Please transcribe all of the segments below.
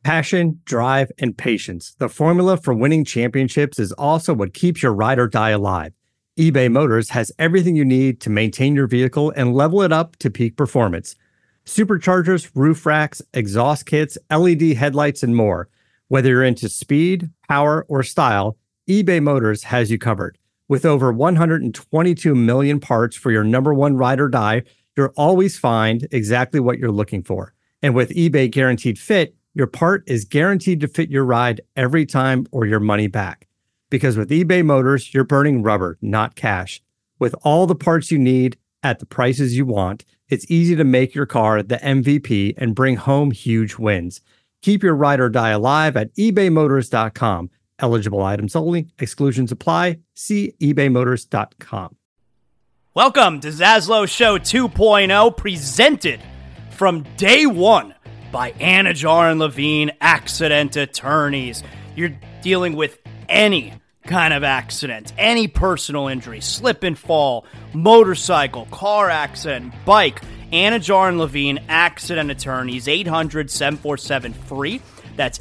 Passion, drive, and patience. The formula for winning championships is also what keeps your ride or die alive. eBay Motors has everything you need to maintain your vehicle and level it up to peak performance. Superchargers, roof racks, exhaust kits, LED headlights, and more. Whether you're into speed, power, or style, eBay Motors has you covered. With over 122 million parts for your number one ride or die, you'll always find exactly what you're looking for. And with eBay Guaranteed Fit, your part is guaranteed to fit your ride every time or your money back. Because with eBay Motors, you're burning rubber, not cash. With all the parts you need at the prices you want, it's easy to make your car the MVP and bring home huge wins. Keep your ride or die alive at ebaymotors.com. Eligible items only. Exclusions apply. See ebaymotors.com. Welcome to Zaslow Show 2.0, presented from day one by Anajar and Levine Accident Attorneys. You're dealing with any kind of accident, any personal injury, slip and fall, motorcycle, car accident, bike. Anajar and Levine Accident Attorneys, 800-747-FREE. That's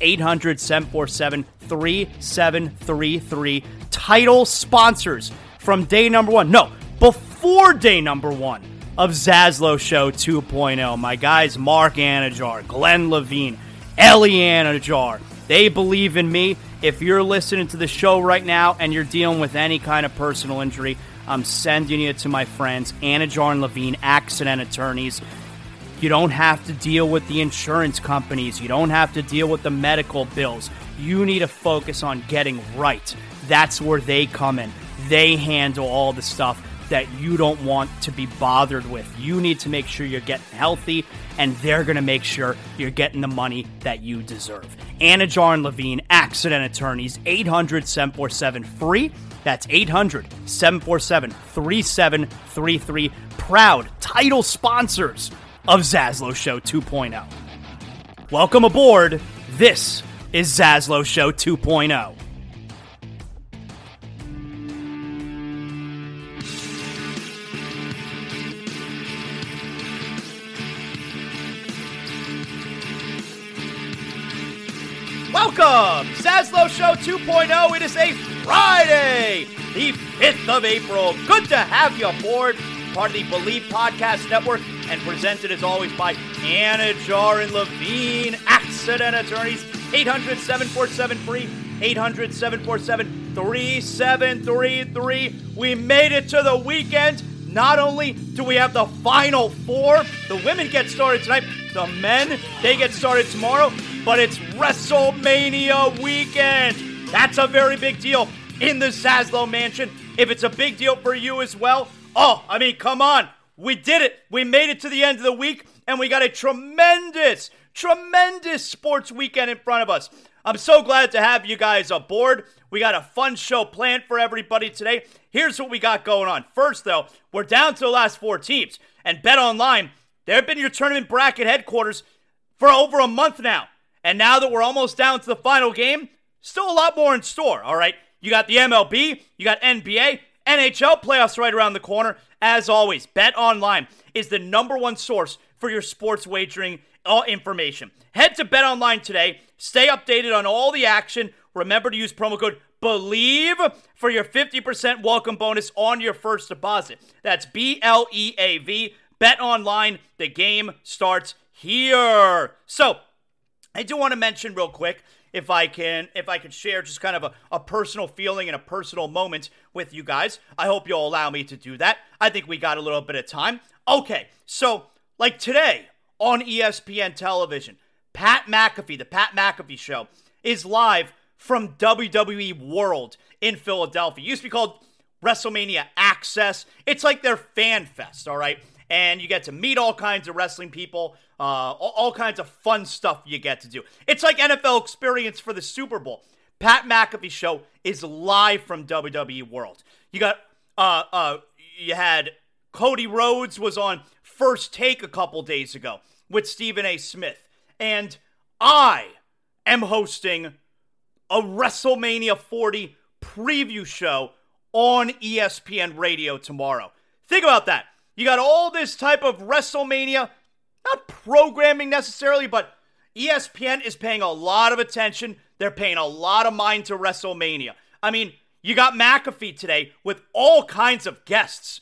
800-747-3733. Title sponsors from day number one. No, before day number one of Zaslow Show 2.0. My guys Mark Anajar, Glenn Levine, Ellie Anajar. They believe in me. If you're listening to the show right now and you're dealing with any kind of personal injury, I'm sending you to my friends, Anajar and Levine Accident Attorneys. You don't have to deal with the insurance companies. You don't have to deal with the medical bills. You need to focus on getting right. That's where they come in. They handle all the stuff that you don't want to be bothered with. You need to make sure you're getting healthy, and they're going to make sure you're getting the money that you deserve. Anajar and Levine Accident Attorneys, 800-747-FREE. That's 800-747-3733. Proud title sponsors of Zaslow Show 2.0. Welcome aboard. This is Zaslow Show 2.0. Welcome, Zaslow Show 2.0. It is a Friday, the 5th of April. Good to have you aboard. Part of the Believe Podcast Network, and presented as always by Anajar and Levine Accident Attorneys. 800-747-FREE, 800-747-3733. We made it to the weekend. Not only do we have the Final Four, the women get started tonight, the men, they get started tomorrow, but it's WrestleMania weekend. That's a very big deal in the Zaslow Mansion. If it's a big deal for you as well, come on. We did it. We made it to the end of the week, and we got a tremendous sports weekend in front of us. I'm so glad to have you guys aboard. We got a fun show planned for everybody today. Here's what we got going on. First, though, we're down to the last four teams, and BetOnline, they've been your tournament bracket headquarters for over a month now. And now that we're almost down to the final game, still a lot more in store, all right? You got the MLB, you got NBA, NHL playoffs right around the corner. As always, BetOnline is the number one source for your sports wagering information. Head to BetOnline today. Stay updated on all the action. Remember to use promo code BELIEVE for your 50% welcome bonus on your first deposit. That's BLEAV. BetOnline. The game starts here. So, I do want to mention real quick, if I can share just kind of a personal feeling and a personal moment with you guys. I hope you'll allow me to do that. I think we got a little bit of time. Okay, so like today on ESPN television, Pat McAfee, the Pat McAfee Show, is live from WWE World in Philadelphia. It used to be called WrestleMania Access. It's like their fan fest, all right? And you get to meet all kinds of wrestling people, all kinds of fun stuff you get to do. It's like NFL experience for the Super Bowl. Pat McAfee Show is live from WWE World. You got, you had Cody Rhodes was on First Take a couple days ago with Stephen A. Smith. And I am hosting a WrestleMania 40 preview show on ESPN Radio tomorrow. Think about that. You got all this type of WrestleMania, not programming necessarily, but ESPN is paying a lot of attention. They're paying a lot of mind to WrestleMania. I mean, you got McAfee today with all kinds of guests,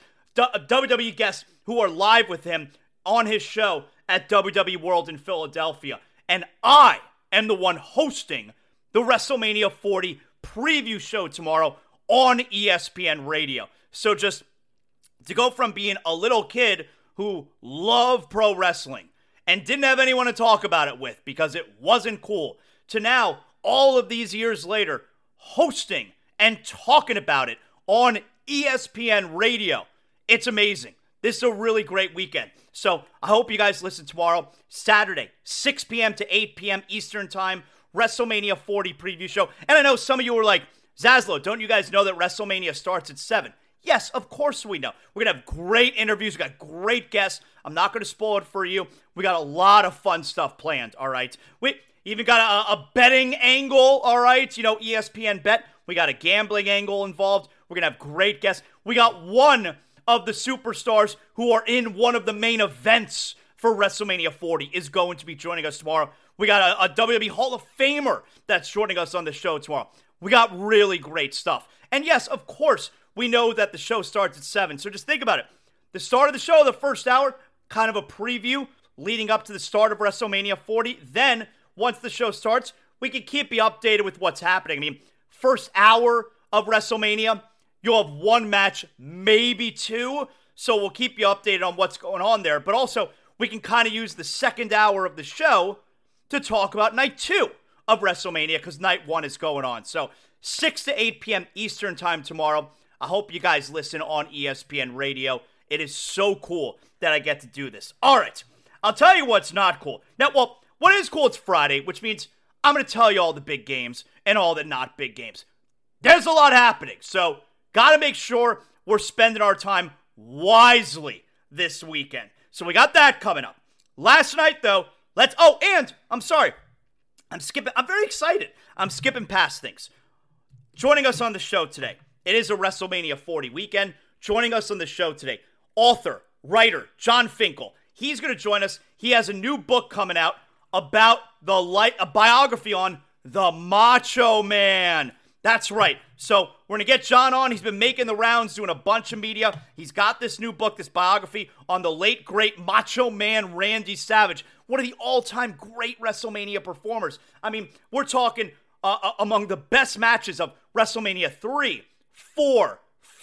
WWE guests who are live with him on his show at WWE World in Philadelphia. And I am the one hosting the WrestleMania 40 preview show tomorrow on ESPN Radio. So just to go from being a little kid who loved pro wrestling and didn't have anyone to talk about it with because it wasn't cool, to now, all of these years later, hosting and talking about it on ESPN Radio. It's amazing. This is a really great weekend. So I hope you guys listen tomorrow, Saturday, 6 p.m. to 8 p.m. Eastern Time, WrestleMania 40 preview show. And I know some of you were like, Zaslow, don't you guys know that WrestleMania starts at 7? Yes, of course we know. We're going to have great interviews. We got great guests. I'm not going to spoil it for you. We got a lot of fun stuff planned, all right? We even got a betting angle, all right? You know, ESPN Bet. We got a gambling angle involved. We're going to have great guests. We got one of the superstars who are in one of the main events for WrestleMania 40 is going to be joining us tomorrow. We got a WWE Hall of Famer that's joining us on the show tomorrow. We got really great stuff. And yes, of course, we know that the show starts at 7. So just think about it. The start of the show, the first hour, kind of a preview leading up to the start of WrestleMania 40. Then, once the show starts, we can keep you updated with what's happening. I mean, first hour of WrestleMania, you'll have one match, maybe two. So we'll keep you updated on what's going on there. But also, we can kind of use the second hour of the show to talk about night 2 of WrestleMania because night 1 is going on. So 6 to 8 p.m. Eastern Time tomorrow. I hope you guys listen on ESPN Radio. It is so cool that I get to do this. All right, I'll tell you what's not cool. Now, well, what is cool, it's Friday, which means I'm going to tell you all the big games and all the not big games. There's a lot happening, so got to make sure we're spending our time wisely this weekend. So we got that coming up. Last night, though, and I'm sorry. I'm very excited. I'm skipping past things. Joining us on the show today, it is a WrestleMania 40 weekend. Joining us on the show today, author, writer, Jon Finkel. He's going to join us. He has a new book coming out about a biography on the Macho Man. That's right. So we're going to get John on. He's been making the rounds, doing a bunch of media. He's got this new book, this biography on the late, great Macho Man Randy Savage, one of the all-time great WrestleMania performers. I mean, we're talking among the best matches of WrestleMania 3, 4,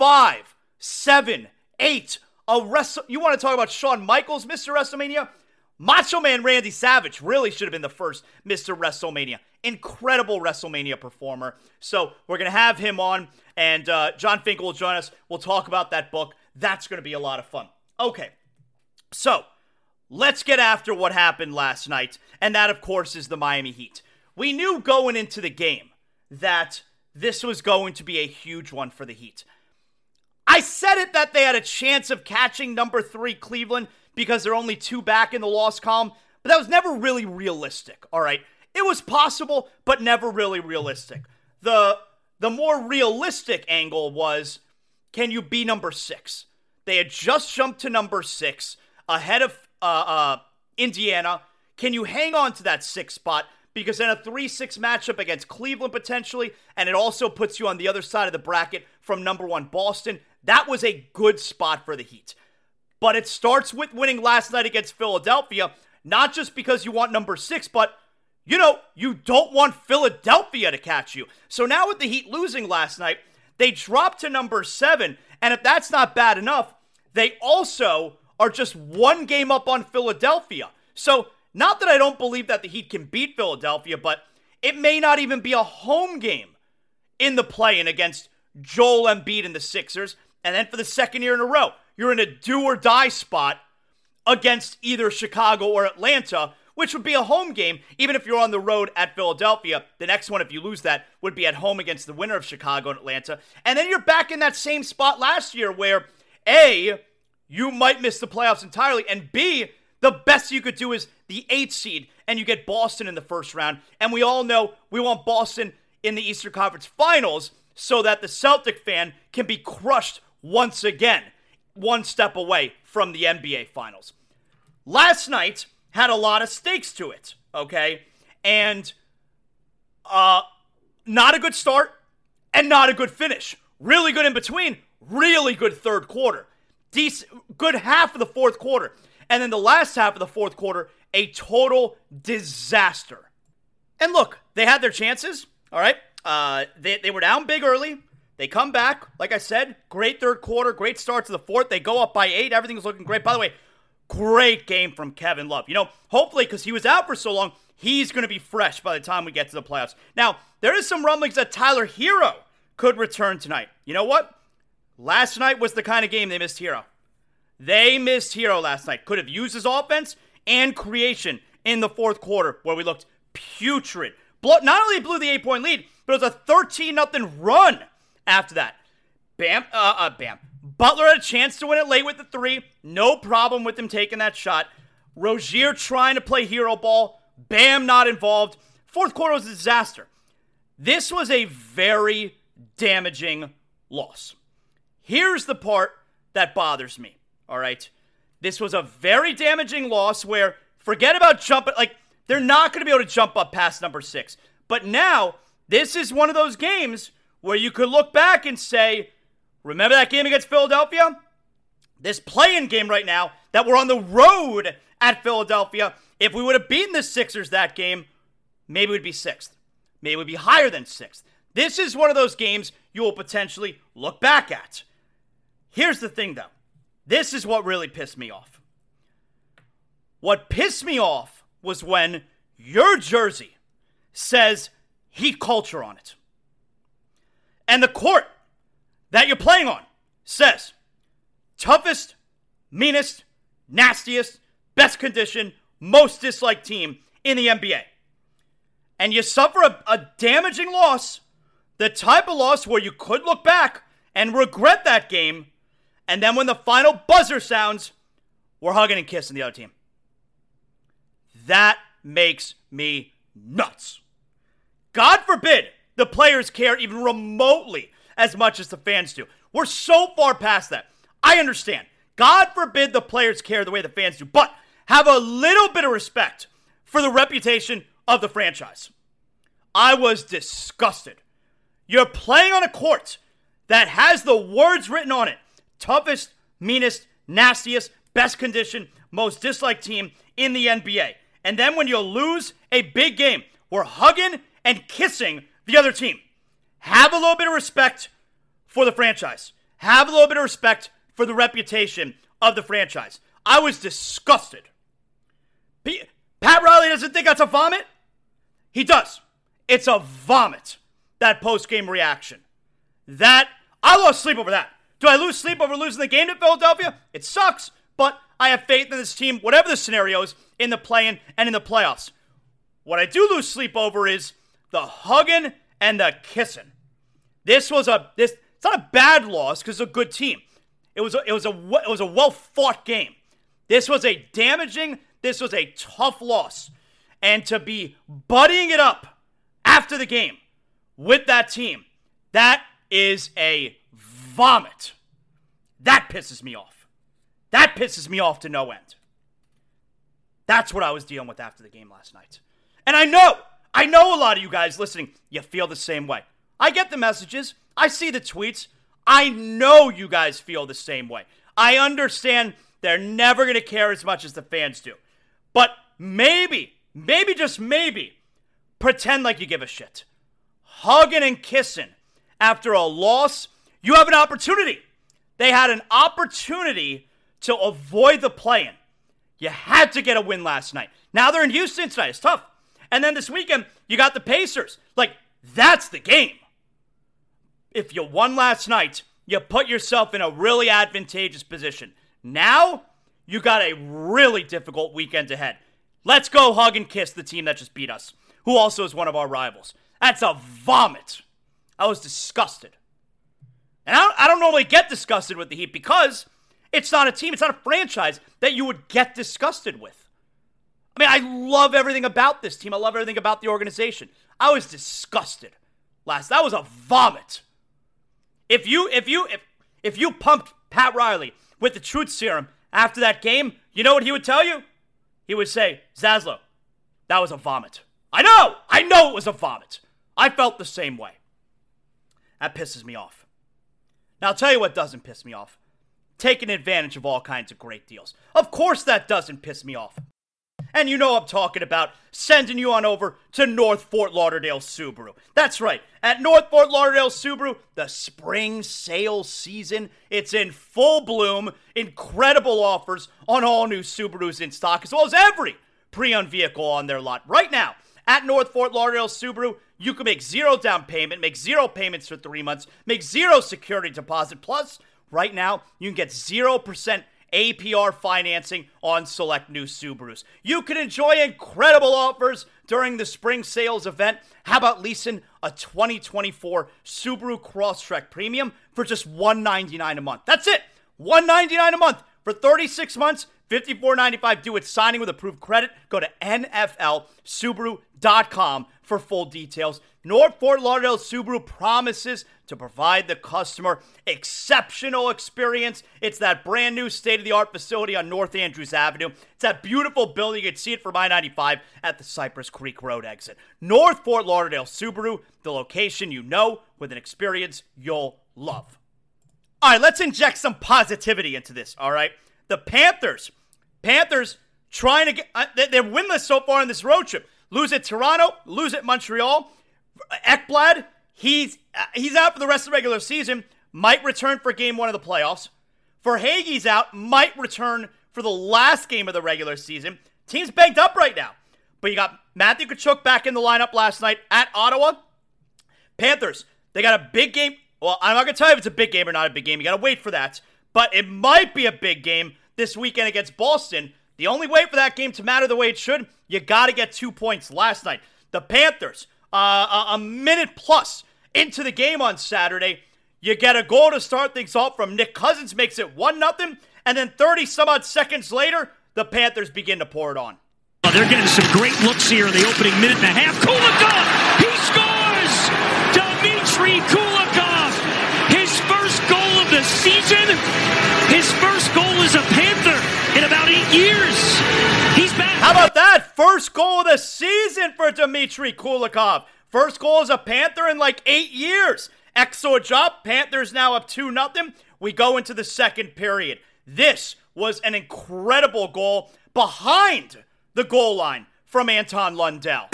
5, 7, 8. You want to talk about Shawn Michaels, Mr. WrestleMania? Macho Man Randy Savage really should have been the first Mr. WrestleMania. Incredible WrestleMania performer. So we're going to have him on, and Jon Finkel will join us. We'll talk about that book. That's going to be a lot of fun. Okay, so let's get after what happened last night, and that, of course, is the Miami Heat. We knew going into the game that this was going to be a huge one for the Heat. I said it that they had a chance of catching number 3 Cleveland because they're only 2 back in the loss column, but that was never really realistic, all right? It was possible, but never really realistic. The more realistic angle was, can you be number 6? They had just jumped to number 6 ahead of Indiana. Can you hang on to that 6th spot? Because then a 3-6 matchup against Cleveland potentially, and it also puts you on the other side of the bracket from number 1 Boston. That was a good spot for the Heat. But it starts with winning last night against Philadelphia, not just because you want number 6, but, you don't want Philadelphia to catch you. So now with the Heat losing last night, they dropped to number 7, and if that's not bad enough, they also are just 1 game up on Philadelphia. So, not that I don't believe that the Heat can beat Philadelphia, but it may not even be a home game in the play-in against Joel Embiid and the Sixers. And then for the second year in a row, you're in a do-or-die spot against either Chicago or Atlanta, which would be a home game, even if you're on the road at Philadelphia. The next one, if you lose that, would be at home against the winner of Chicago and Atlanta. And then you're back in that same spot last year where, A, you might miss the playoffs entirely, and B, the best you could do is the 8th seed, and you get Boston in the first round. And we all know we want Boston in the Eastern Conference Finals so that the Celtic fan can be crushed once again, one step away from the NBA Finals. Last night had a lot of stakes to it, okay? And not a good start and not a good finish. Really good in between, really good third quarter. Good half of the fourth quarter. And then the last half of the fourth quarter, a total disaster. And look, they had their chances, all right? They were down big early. They come back, like I said, great third quarter, great start to the fourth. They go up by 8. Everything was looking great. By the way, great game from Kevin Love. You know, hopefully, because he was out for so long, he's going to be fresh by the time we get to the playoffs. Now, there is some rumblings that Tyler Hero could return tonight. You know what? Last night was the kind of game they missed Hero. They missed Hero last night. Could have used his offense and creation in the fourth quarter where we looked putrid. Not only blew the 8-point lead, but it was a 13-0 run after that. Bam. Butler had a chance to win it late with the 3. No problem with him taking that shot. Rozier trying to play hero ball. Bam not involved. Fourth quarter was a disaster. This was a very damaging loss. Here's the part that bothers me, all right? This was a very damaging loss where, forget about jumping, like, they're not going to be able to jump up past number 6. But now, this is one of those games where you could look back and say, remember that game against Philadelphia? This play-in game right now, that we're on the road at Philadelphia, if we would have beaten the Sixers that game, maybe we'd be 6th. Maybe we'd be higher than 6th. This is one of those games you will potentially look back at. Here's the thing, though. This is what really pissed me off. What pissed me off was when your jersey says Heat culture on it. And the court that you're playing on says toughest, meanest, nastiest, best condition, most disliked team in the NBA. And you suffer a damaging loss, the type of loss where you could look back and regret that game, and then when the final buzzer sounds, we're hugging and kissing the other team. That makes me nuts. God forbid the players care even remotely as much as the fans do. We're so far past that. I understand. God forbid the players care the way the fans do, but have a little bit of respect for the reputation of the franchise. I was disgusted. You're playing on a court that has the words written on it. Toughest, meanest, nastiest, best condition, most disliked team in the NBA. And then when you lose a big game, we're hugging and kissing the other team. Have a little bit of respect for the franchise. Have a little bit of respect for the reputation of the franchise. I was disgusted. Pat Riley doesn't think that's a vomit? He does. It's a vomit, that post-game reaction. I lost sleep over that. Do I lose sleep over losing the game to Philadelphia? It sucks, but I have faith in this team, whatever the scenario is, in the play-in and in the playoffs. What I do lose sleep over is the hugging and the kissing. It's not a bad loss because it's a good team. It was a well-fought game. This was a tough loss. And to be buddying it up after the game with that team, that is a vomit. That pisses me off. That pisses me off to no end. That's what I was dealing with after the game last night. And I know a lot of you guys listening, you feel the same way. I get the messages. I see the tweets. I know you guys feel the same way. I understand they're never going to care as much as the fans do. But maybe, just maybe, pretend like you give a shit. Hugging and kissing after a loss, you have an opportunity. They had an opportunity to avoid the play-in. You had to get a win last night. Now they're in Houston tonight. It's tough. And then this weekend, you got the Pacers. That's the game. If you won last night, you put yourself in a really advantageous position. Now, you got a really difficult weekend ahead. Let's go hug and kiss the team that just beat us, who also is one of our rivals. That's a vomit. I was disgusted. And I don't normally get disgusted with the Heat because it's not a team, it's not a franchise that you would get disgusted with. I mean, I love everything about this team. I love everything about the organization. I was disgusted that was a vomit. If you pumped Pat Riley with the truth serum after that game, you know what he would tell you? He would say, Zaslow, That was a vomit. I know it was a vomit. I felt the same way. That pisses me off. Now, I'll tell you what doesn't piss me off. Taking advantage of all kinds of great deals. Of course that doesn't piss me off. And you know I'm talking about sending you on over to North Fort Lauderdale Subaru. That's right. At North Fort Lauderdale Subaru, the spring sales season, it's in full bloom. Incredible offers on all new Subarus in stock, as well as every pre-owned vehicle on their lot. Right now, at North Fort Lauderdale Subaru, you can make 0 down payment, make 0 payments for 3 months, make 0 security deposit. Plus, right now, you can get 0% APR financing on select new Subarus. You can enjoy incredible offers during the spring sales event. How about leasing a 2024 Subaru Crosstrek Premium for just $199 a month? That's it, $199 a month for 36 months, $54.95 due at signing with approved credit. Go to nflsubaru.com for full details. North Fort Lauderdale Subaru promises to provide the customer exceptional experience. It's that brand new state-of-the-art facility on North Andrews Avenue. It's that beautiful building. You can see it from I-95 at the Cypress Creek Road exit. North Fort Lauderdale Subaru, the location you know with an experience you'll love. All right, let's inject some positivity into this, all right? The Panthers trying to get, they're winless so far in this road trip. Lose at Toronto, lose at Montreal. Ekblad, he's out for the rest of the regular season, might return for game 1 of the playoffs. Verhaeghe's out, might return for the last game of the regular season. Team's banged up right now. But you got Matthew Tkachuk back in the lineup last night at Ottawa. Panthers, they got a big game. Well, I'm not going to tell you if it's a big game or not a big game. You got to wait for that. But it might be a big game this weekend against Boston. The only way for that game to matter the way it should, you got to get 2 points last night. The Panthers, a minute plus into the game on Saturday, you get a goal to start things off from Nick Cousins, makes it 1-0, and then 30-some-odd seconds later, the Panthers begin to pour it on. They're getting some great looks here in the opening minute and a half. Kulikov, he scores! Dmitry Kulikov, his first goal of the season, his first goal as a Panther in about 8 years. He's back. How about that? First goal of the season for Dmitry Kulikov. First goal as a Panther in like 8 years. Excellent job. Panthers now up 2-0. We go into the second period. This was an incredible goal behind the goal line from Anton Lundell.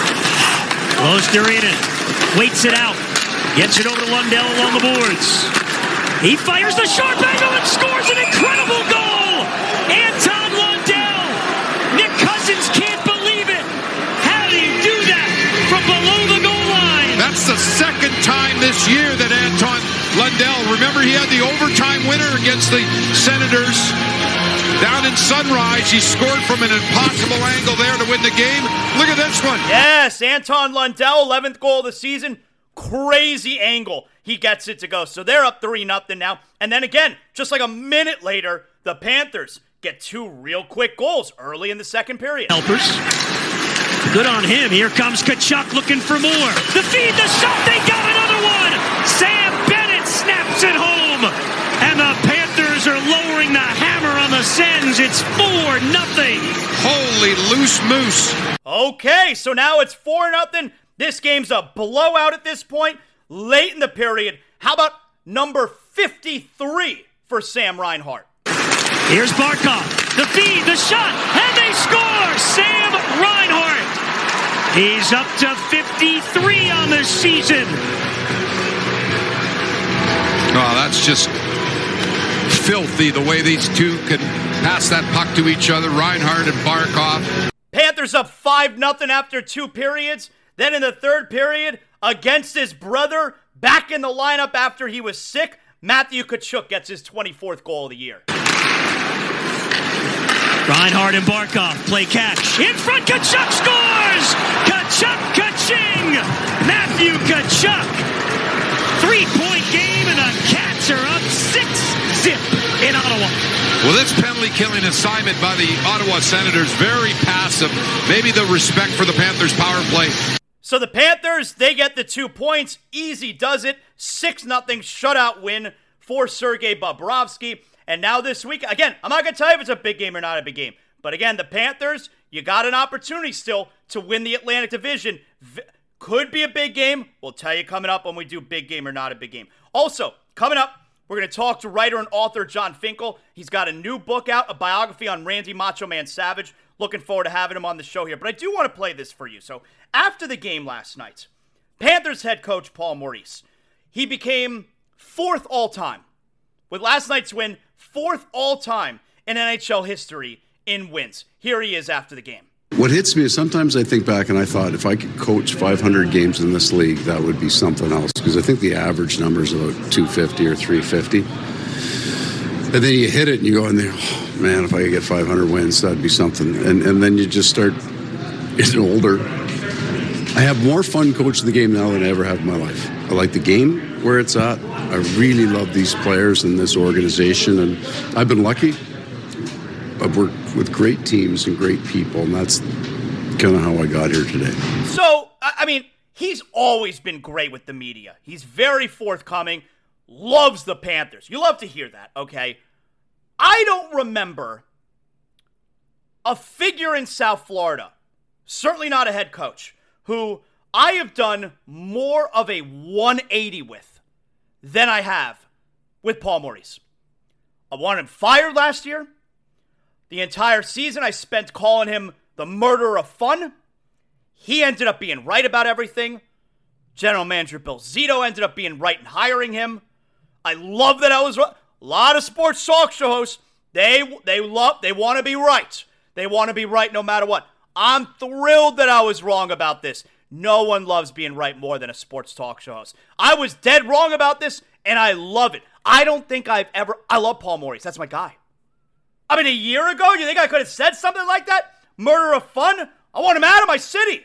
Klosterinen waits it out. Gets it over to Lundell along the boards. He fires the sharp angle and scores an incredible goal! Anton Lundell! Nick Cousins can't believe it! How do you do that from below the goal line? That's the second time this year that Anton Lundell, remember he had the overtime winner against the Senators down in Sunrise. He scored from an impossible angle there to win the game. Look at this one. Yes, Anton Lundell, 11th goal of the season. Crazy angle. He gets it to go. So they're up 3-0 now. And then again, just like a minute later, the Panthers get 2 real quick goals early in the second period. Helpers. Good on him. Here comes Tkachuk looking for more. The feed, the shot, they got another one. Sam Bennett snaps it home. And the Panthers are lowering the hammer on the Sens. It's 4-0. Holy loose moose. Okay, so now it's 4-0. This game's a blowout at this point. Late in the period, how about number 53 for Sam Reinhart? Here's Barkov. The feed, the shot, and they score! Sam Reinhart. He's up to 53 on the season. Oh, that's just filthy the way these two can pass that puck to each other, Reinhart and Barkov. Panthers up 5-0 after 2 periods. Then in the third period, against his brother, back in the lineup after he was sick, Matthew Tkachuk gets his 24th goal of the year. Reinhart and Barkov play catch. In front, Tkachuk scores! Tkachuk, ka-ching! Matthew Tkachuk. 3-point game, and the Cats are up 6-0 in Ottawa. Well, this penalty-killing assignment by the Ottawa Senators, very passive. Maybe the respect for the Panthers' power play. So the Panthers, they get the 2 points. Easy does it. 6-0 shutout win for Sergei Bobrovsky. And now this week, again, I'm not going to tell you if it's a big game or not a big game. But again, the Panthers You got an opportunity still to win the Atlantic Division. Could be a big game. We'll tell you coming up when we do big game or not a big game. Also, coming up, we're going to talk to writer and author Jon Finkel. He's got a new book out, a biography on Randy Macho Man Savage. Looking forward to having him on the show here. But I do want to play this for you. So, after the game last night, Panthers head coach Paul Maurice, he became 4th all-time. With last night's win, 4th all-time in NHL history in wins. Here he is after the game. What hits me is sometimes I think back and I thought if I could coach 500 games in this league, that would be something else. Because I think the average number is about 250 or 350. And then you hit it and you go in there, oh, man, if I could get 500 wins, that'd be something. And then you just start getting older. I have more fun coaching the game now than I ever have in my life. I like the game where it's at. I really love these players and this organization. And I've been lucky. I've worked with great teams and great people, and that's kind of how I got here today. So, I mean, he's always been great with the media. He's very forthcoming, loves the Panthers. You love to hear that, okay? I don't remember a figure in South Florida, certainly not a head coach, who I have done more of a 180 with than I have with Paul Maurice. I wanted him fired last year. The entire season I spent calling him the murderer of fun. He ended up being right about everything. General Manager Bill Zito ended up being right in hiring him. I love that I was right. A lot of sports talk show hosts, they want to be right. They want to be right no matter what. I'm thrilled that I was wrong about this. No one loves being right more than a sports talk show host. I was dead wrong about this, and I love it. I love Paul Maurice. That's my guy. I mean, a year ago, you think I could have said something like that? Murder of fun? I want him out of my city.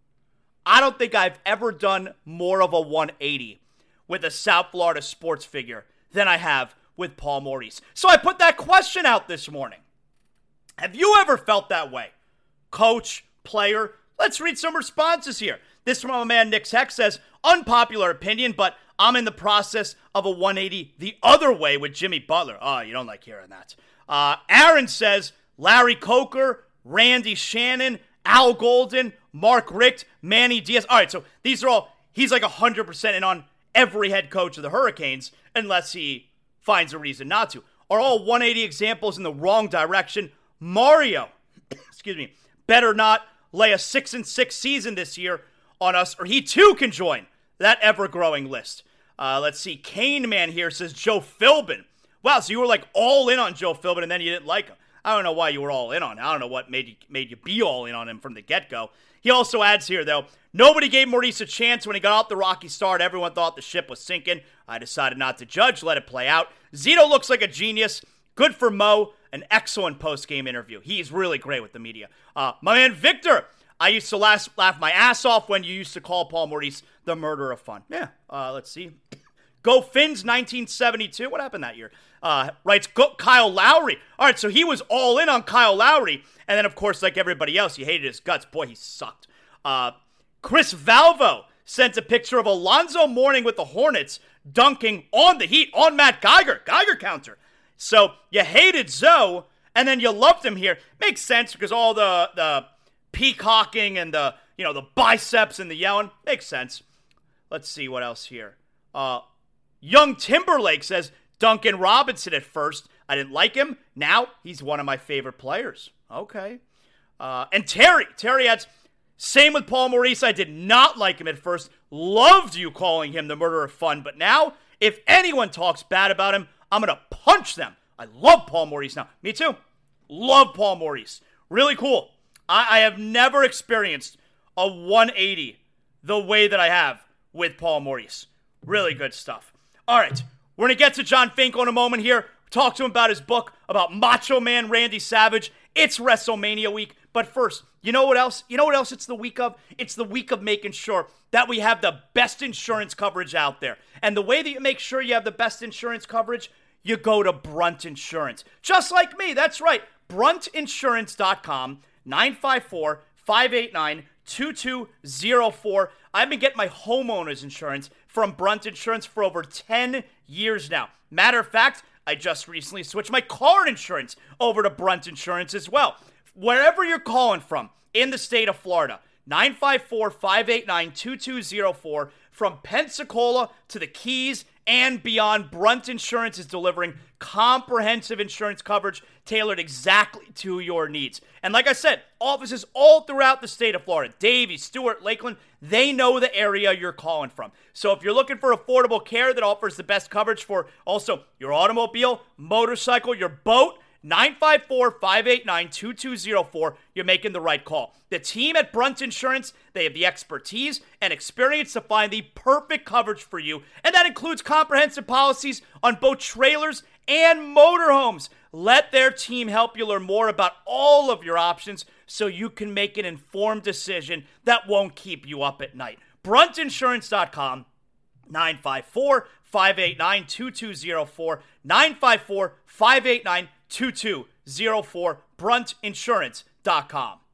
I don't think I've ever done more of a 180 with a South Florida sports figure than I have with Paul Maurice. So I put that question out this morning. Have you ever felt that way? Coach, player? Let's read some responses here. This from my man Nick Heck says, unpopular opinion, but I'm in the process of a 180 the other way with Jimmy Butler. Oh, you don't like hearing that. Aaron says, Larry Coker, Randy Shannon, Al Golden, Mark Richt, Manny Diaz. All right, so these are all, he's like 100% in on every head coach of the Hurricanes, unless he finds a reason not to. Are all 180 examples in the wrong direction? Mario, better not lay a 6-6 season this year on us, or he too can join that ever-growing list. Let's see, Kane Man here says Joe Philbin. Wow, so you were like all in on Joe Philbin and then you didn't like him. I don't know why you were all in on him. I don't know what made you be all in on him from the get-go. He also adds here, though, nobody gave Maurice a chance when he got off the rocky start. Everyone thought the ship was sinking. I decided not to judge, let it play out. Zito looks like a genius. Good for Mo. An excellent post-game interview. He's really great with the media. My man Victor, I used to laugh my ass off when you used to call Paul Maurice the murderer of fun. Yeah, let's see. Go Finns 1972. What happened that year? Writes Kyle Lowry. All right, so he was all in on Kyle Lowry. And then, of course, like everybody else, he hated his guts. Boy, he sucked. Chris Valvo sent a picture of Alonzo Mourning with the Hornets dunking on the Heat on Matt Geiger. Geiger counter. So you hated Zoe, and then you loved him here. Makes sense because all the peacocking and the biceps and the yelling. Makes sense. Let's see what else here. Young Timberlake says, Duncan Robinson at first. I didn't like him. Now he's one of my favorite players. Okay. And Terry adds, same with Paul Maurice. I did not like him at first. Loved you calling him the murderer of fun. But now, if anyone talks bad about him, I'm going to punch them. I love Paul Maurice now. Me too. Love Paul Maurice. Really cool. I have never experienced a 180 the way that I have with Paul Maurice. Really good stuff. All right. We're going to get to Jon Finkel in a moment here. Talk to him about his book about Macho Man Randy Savage. It's WrestleMania week. But first, you know what else? You know what else it's the week of? It's the week of making sure that we have the best insurance coverage out there. And the way that you make sure you have the best insurance coverage, you go to Brunt Insurance. Just like me, that's right. BruntInsurance.com, 954-589-2204. I've been getting my homeowner's insurance from Brunt Insurance for over 10 years now. Matter of fact, I just recently switched my car insurance over to Brunt Insurance as well. wherever you're calling from in the state of Florida, 954-589-2204. From Pensacola to the Keys and beyond, Brunt Insurance is delivering comprehensive insurance coverage tailored exactly to your needs. And like I said, offices all throughout the state of Florida, Davie, Stewart, Lakeland, they know the area you're calling from. So if you're looking for affordable care that offers the best coverage for also your automobile, motorcycle, your boat, 954-589-2204, you're making the right call. The team at Brunt Insurance, they have the expertise and experience to find the perfect coverage for you, and that includes comprehensive policies on both trailers and motorhomes. Let their team help you learn more about all of your options so you can make an informed decision that won't keep you up at night. BruntInsurance.com, 954-589-2204, 954-589-2204, BruntInsurance.com.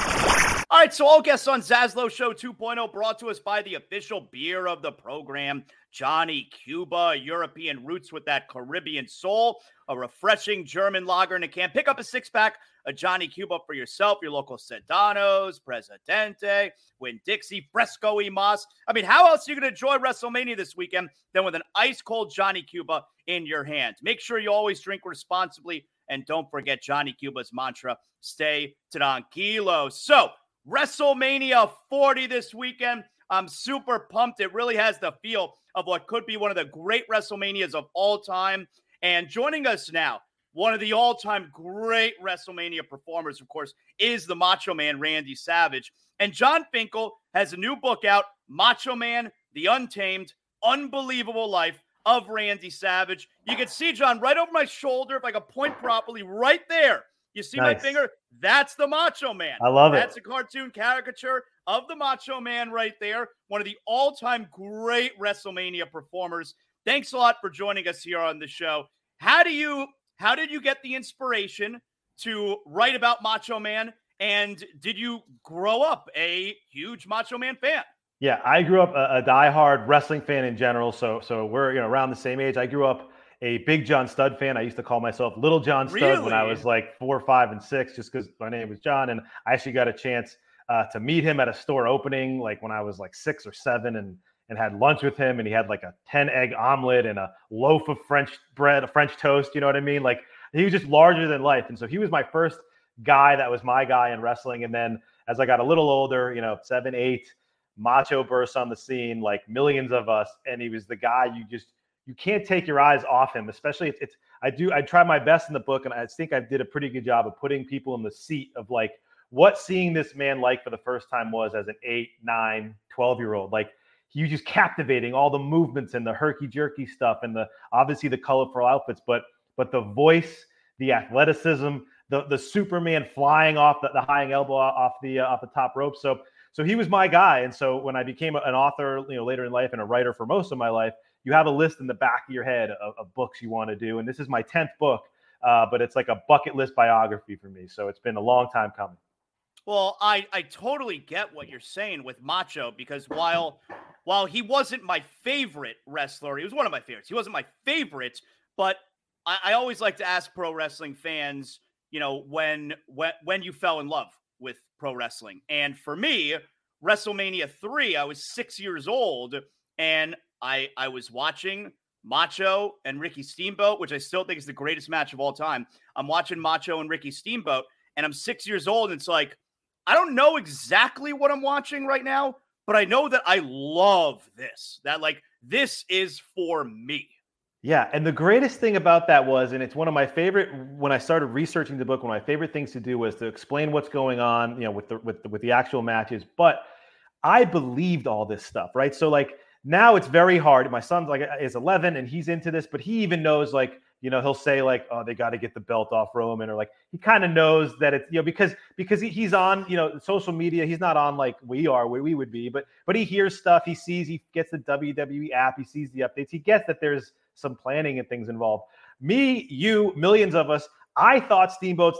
All right, so all guests on Zaslow Show 2.0 brought to us by the official beer of the program, Johnny Cuba, European roots with that Caribbean soul, a refreshing German lager in a can. Pick up a six-pack of Johnny Cuba for yourself, your local Sedanos, Presidente, Winn-Dixie, Fresco y Mas. I mean, how else are you going to enjoy WrestleMania this weekend than with an ice-cold Johnny Cuba in your hand? Make sure you always drink responsibly, and don't forget Johnny Cuba's mantra, stay tranquilo. So, WrestleMania 40 this weekend. I'm super pumped. It really has the feel of what could be one of the great WrestleManias of all time. And joining us now, one of the all-time great WrestleMania performers, of course, is the Macho Man, Randy Savage. And John Finkel has a new book out, Macho Man, The Untamed, Unbelievable Life of Randy Savage. You can see, John, right over my shoulder, if I can point properly, right there. You see my finger? That's the Macho Man. I love it. That's a cartoon caricature of the Macho Man right there. One of the all-time great WrestleMania performers. Thanks a lot for joining us here on the show. How did you get the inspiration to write about Macho Man? And did you grow up a huge Macho Man fan? Yeah, I grew up a diehard wrestling fan in general. So we're around the same age. I grew up a big John Studd fan. I used to call myself Little John Studd when I was like 4, 5, and 6, just because my name was John. And I actually got a chance to meet him at a store opening, like when I was like 6 or 7, and had lunch with him. And he had like a 10-egg omelet and a loaf of French bread, a French toast. You know what I mean? Like he was just larger than life. And so he was my first guy that was my guy in wrestling. And then as I got a little older, 7, 8, Macho burst on the scene, like millions of us. And he was the guy you can't take your eyes off him, especially I try my best in the book. And I think I did a pretty good job of putting people in the seat of like what seeing this man like for the first time was as an 8, 9, 12-year-old. Like he was just captivating, all the movements and the herky-jerky stuff and obviously the colorful outfits, but the voice, the athleticism, the Superman flying off the high elbow off the top rope. So he was my guy. And so when I became an author, later in life and a writer for most of my life, you have a list in the back of your head of books you want to do. And this is my 10th book, but it's like a bucket list biography for me. So it's been a long time coming. Well, I totally get what you're saying with Macho, because while he wasn't my favorite wrestler, he was one of my favorites. He wasn't my favorite, but I always like to ask pro wrestling fans, when you fell in love with pro wrestling. And for me, WrestleMania 3, I was 6 years old, and I was watching Macho and Ricky Steamboat, which I still think is the greatest match of all time. I'm watching Macho and Ricky Steamboat, and I'm 6 years old, and it's like, I don't know exactly what I'm watching right now, but I know that I love this. That, like, this is for me. Yeah, and the greatest thing about that was, and it's one of my favorite, when I started researching the book, one of my favorite things to do was to explain what's going on, with the actual matches. But I believed all this stuff, right? So like now it's very hard. My son's is 11 and he's into this, but he even knows he'll say like, oh, they got to get the belt off Roman, or like he kind of knows that it's because he's on social media. He's not on like we are where we would be, but he hears stuff. He gets the WWE app. He sees the updates. He gets that there's some planning and things involved. Me, you, millions of us. I thought Steamboat's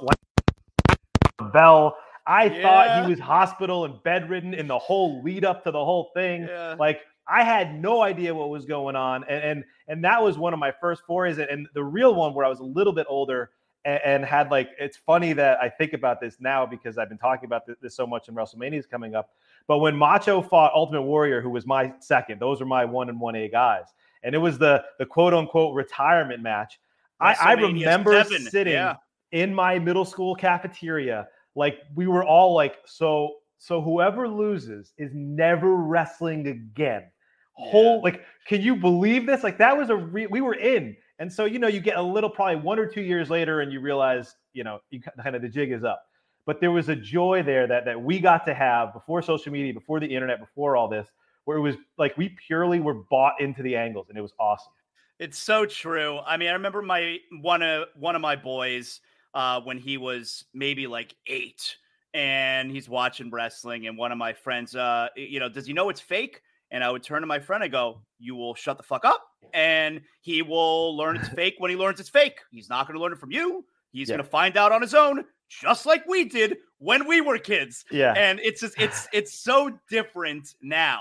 bell. I thought he was hospital and bedridden in the whole lead up to the whole thing. Yeah. Like I had no idea what was going on. And that was one of my first forays. And the real one where I was a little bit older and had like, it's funny that I think about this now because I've been talking about this so much, and WrestleMania is coming up. But when Macho fought Ultimate Warrior, who was my second, those are my 1 and 1A guys. And it was the quote unquote retirement match. I remember sitting in my middle school cafeteria, like we were all like, so whoever loses is never wrestling again. Like, can you believe this? Like, that was we were in. And so, you get a little, probably 1 or 2 years later, and you realize, you kind of the jig is up. But there was a joy there that we got to have before social media, before the internet, before all this, where it was like we purely were bought into the angles, and it was awesome. It's so true. I mean, I remember one of my boys when he was maybe like 8, and he's watching wrestling, and one of my friends, does he know it's fake? And I would turn to my friend and go, you will shut the fuck up, and he will learn it's fake when he learns it's fake. He's not going to learn it from you. He's going to find out on his own, just like we did when we were kids. Yeah. And it's so different now.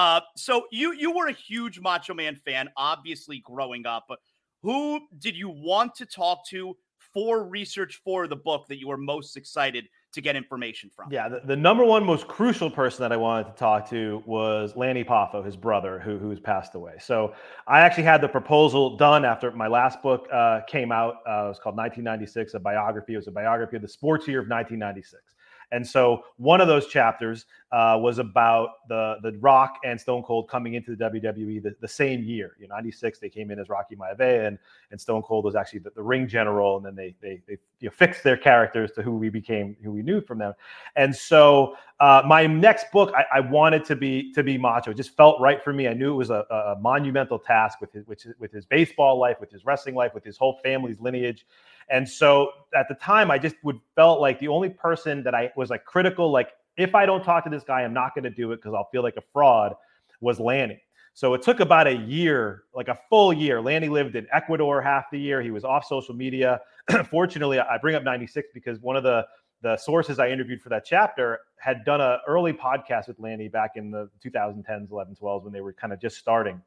So you were a huge Macho Man fan, obviously growing up. Who did you want to talk to for research for the book that you were most excited to get information from? Yeah, the number one most crucial person that I wanted to talk to was Lanny Poffo, his brother, who's passed away. So I actually had the proposal done after my last book came out. It was called 1996, a biography. It was a biography of the sports year of 1996. And so one of those chapters was about the Rock and Stone Cold coming into the WWE the same year. In 96, they came in as Rocky Maivia, and Stone Cold was actually the ring general. And then they fixed their characters to who we knew from them. And so my next book, I wanted to be Macho. It just felt right for me. I knew it was a monumental task with his baseball life, with his wrestling life, with his whole family's lineage. And so at the time, I just felt like the only person that I was like critical, like if I don't talk to this guy, I'm not going to do it because I'll feel like a fraud, was Lanny. So it took about a year, like a full year. Lanny lived in Ecuador half the year. He was off social media. Fortunately, I bring up 96 because one of the sources I interviewed for that chapter had done an early podcast with Lanny back in the 2010s, 11, 12s when they were kind of just starting.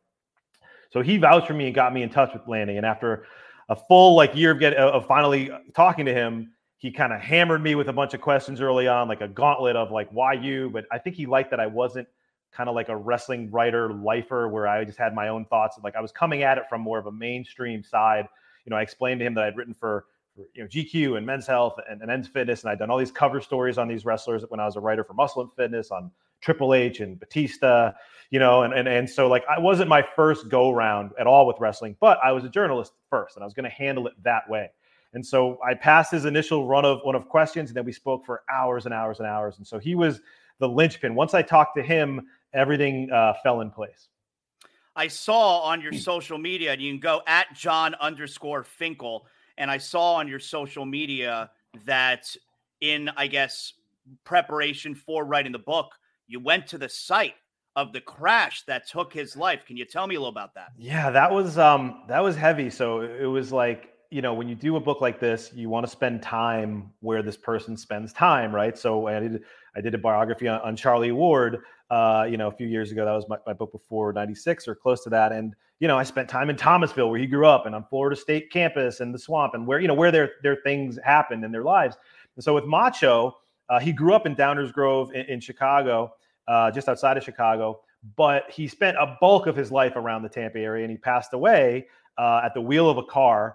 So he vouched for me and got me in touch with Lanny. And after a full year of finally talking to him, he kind of hammered me with a bunch of questions early on, like a gauntlet of like, why you? But I think he liked that I wasn't kind of like a wrestling writer lifer where I just had my own thoughts. Like I was coming at it from more of a mainstream side. I explained to him that I'd written for GQ and Men's Health and Men's Fitness, and I'd done all these cover stories on these wrestlers when I was a writer for Muscle and Fitness, on Triple H and Batista, and so like I wasn't my first go round at all with wrestling, but I was a journalist first, and I was going to handle it that way. And so I passed his initial run of questions, and then we spoke for hours and hours and hours. And so he was the linchpin. Once I talked to him, everything fell in place. I saw on your social media, and you can go at John_Finkel. And I saw on your social media that in, I guess, preparation for writing the book, you went to the site of the crash that took his life. Can you tell me a little about that? Yeah, that was heavy. So it was like, when you do a book like this, you want to spend time where this person spends time, right? So I did a biography on Charlie Ward, a few years ago. That was my book before 96 or close to that. And, I spent time in Thomasville where he grew up, and on Florida State campus and the Swamp, and where their things happened in their lives. And so with Macho, he grew up in Downers Grove in Chicago, just outside of Chicago, but he spent a bulk of his life around the Tampa area, and he passed away at the wheel of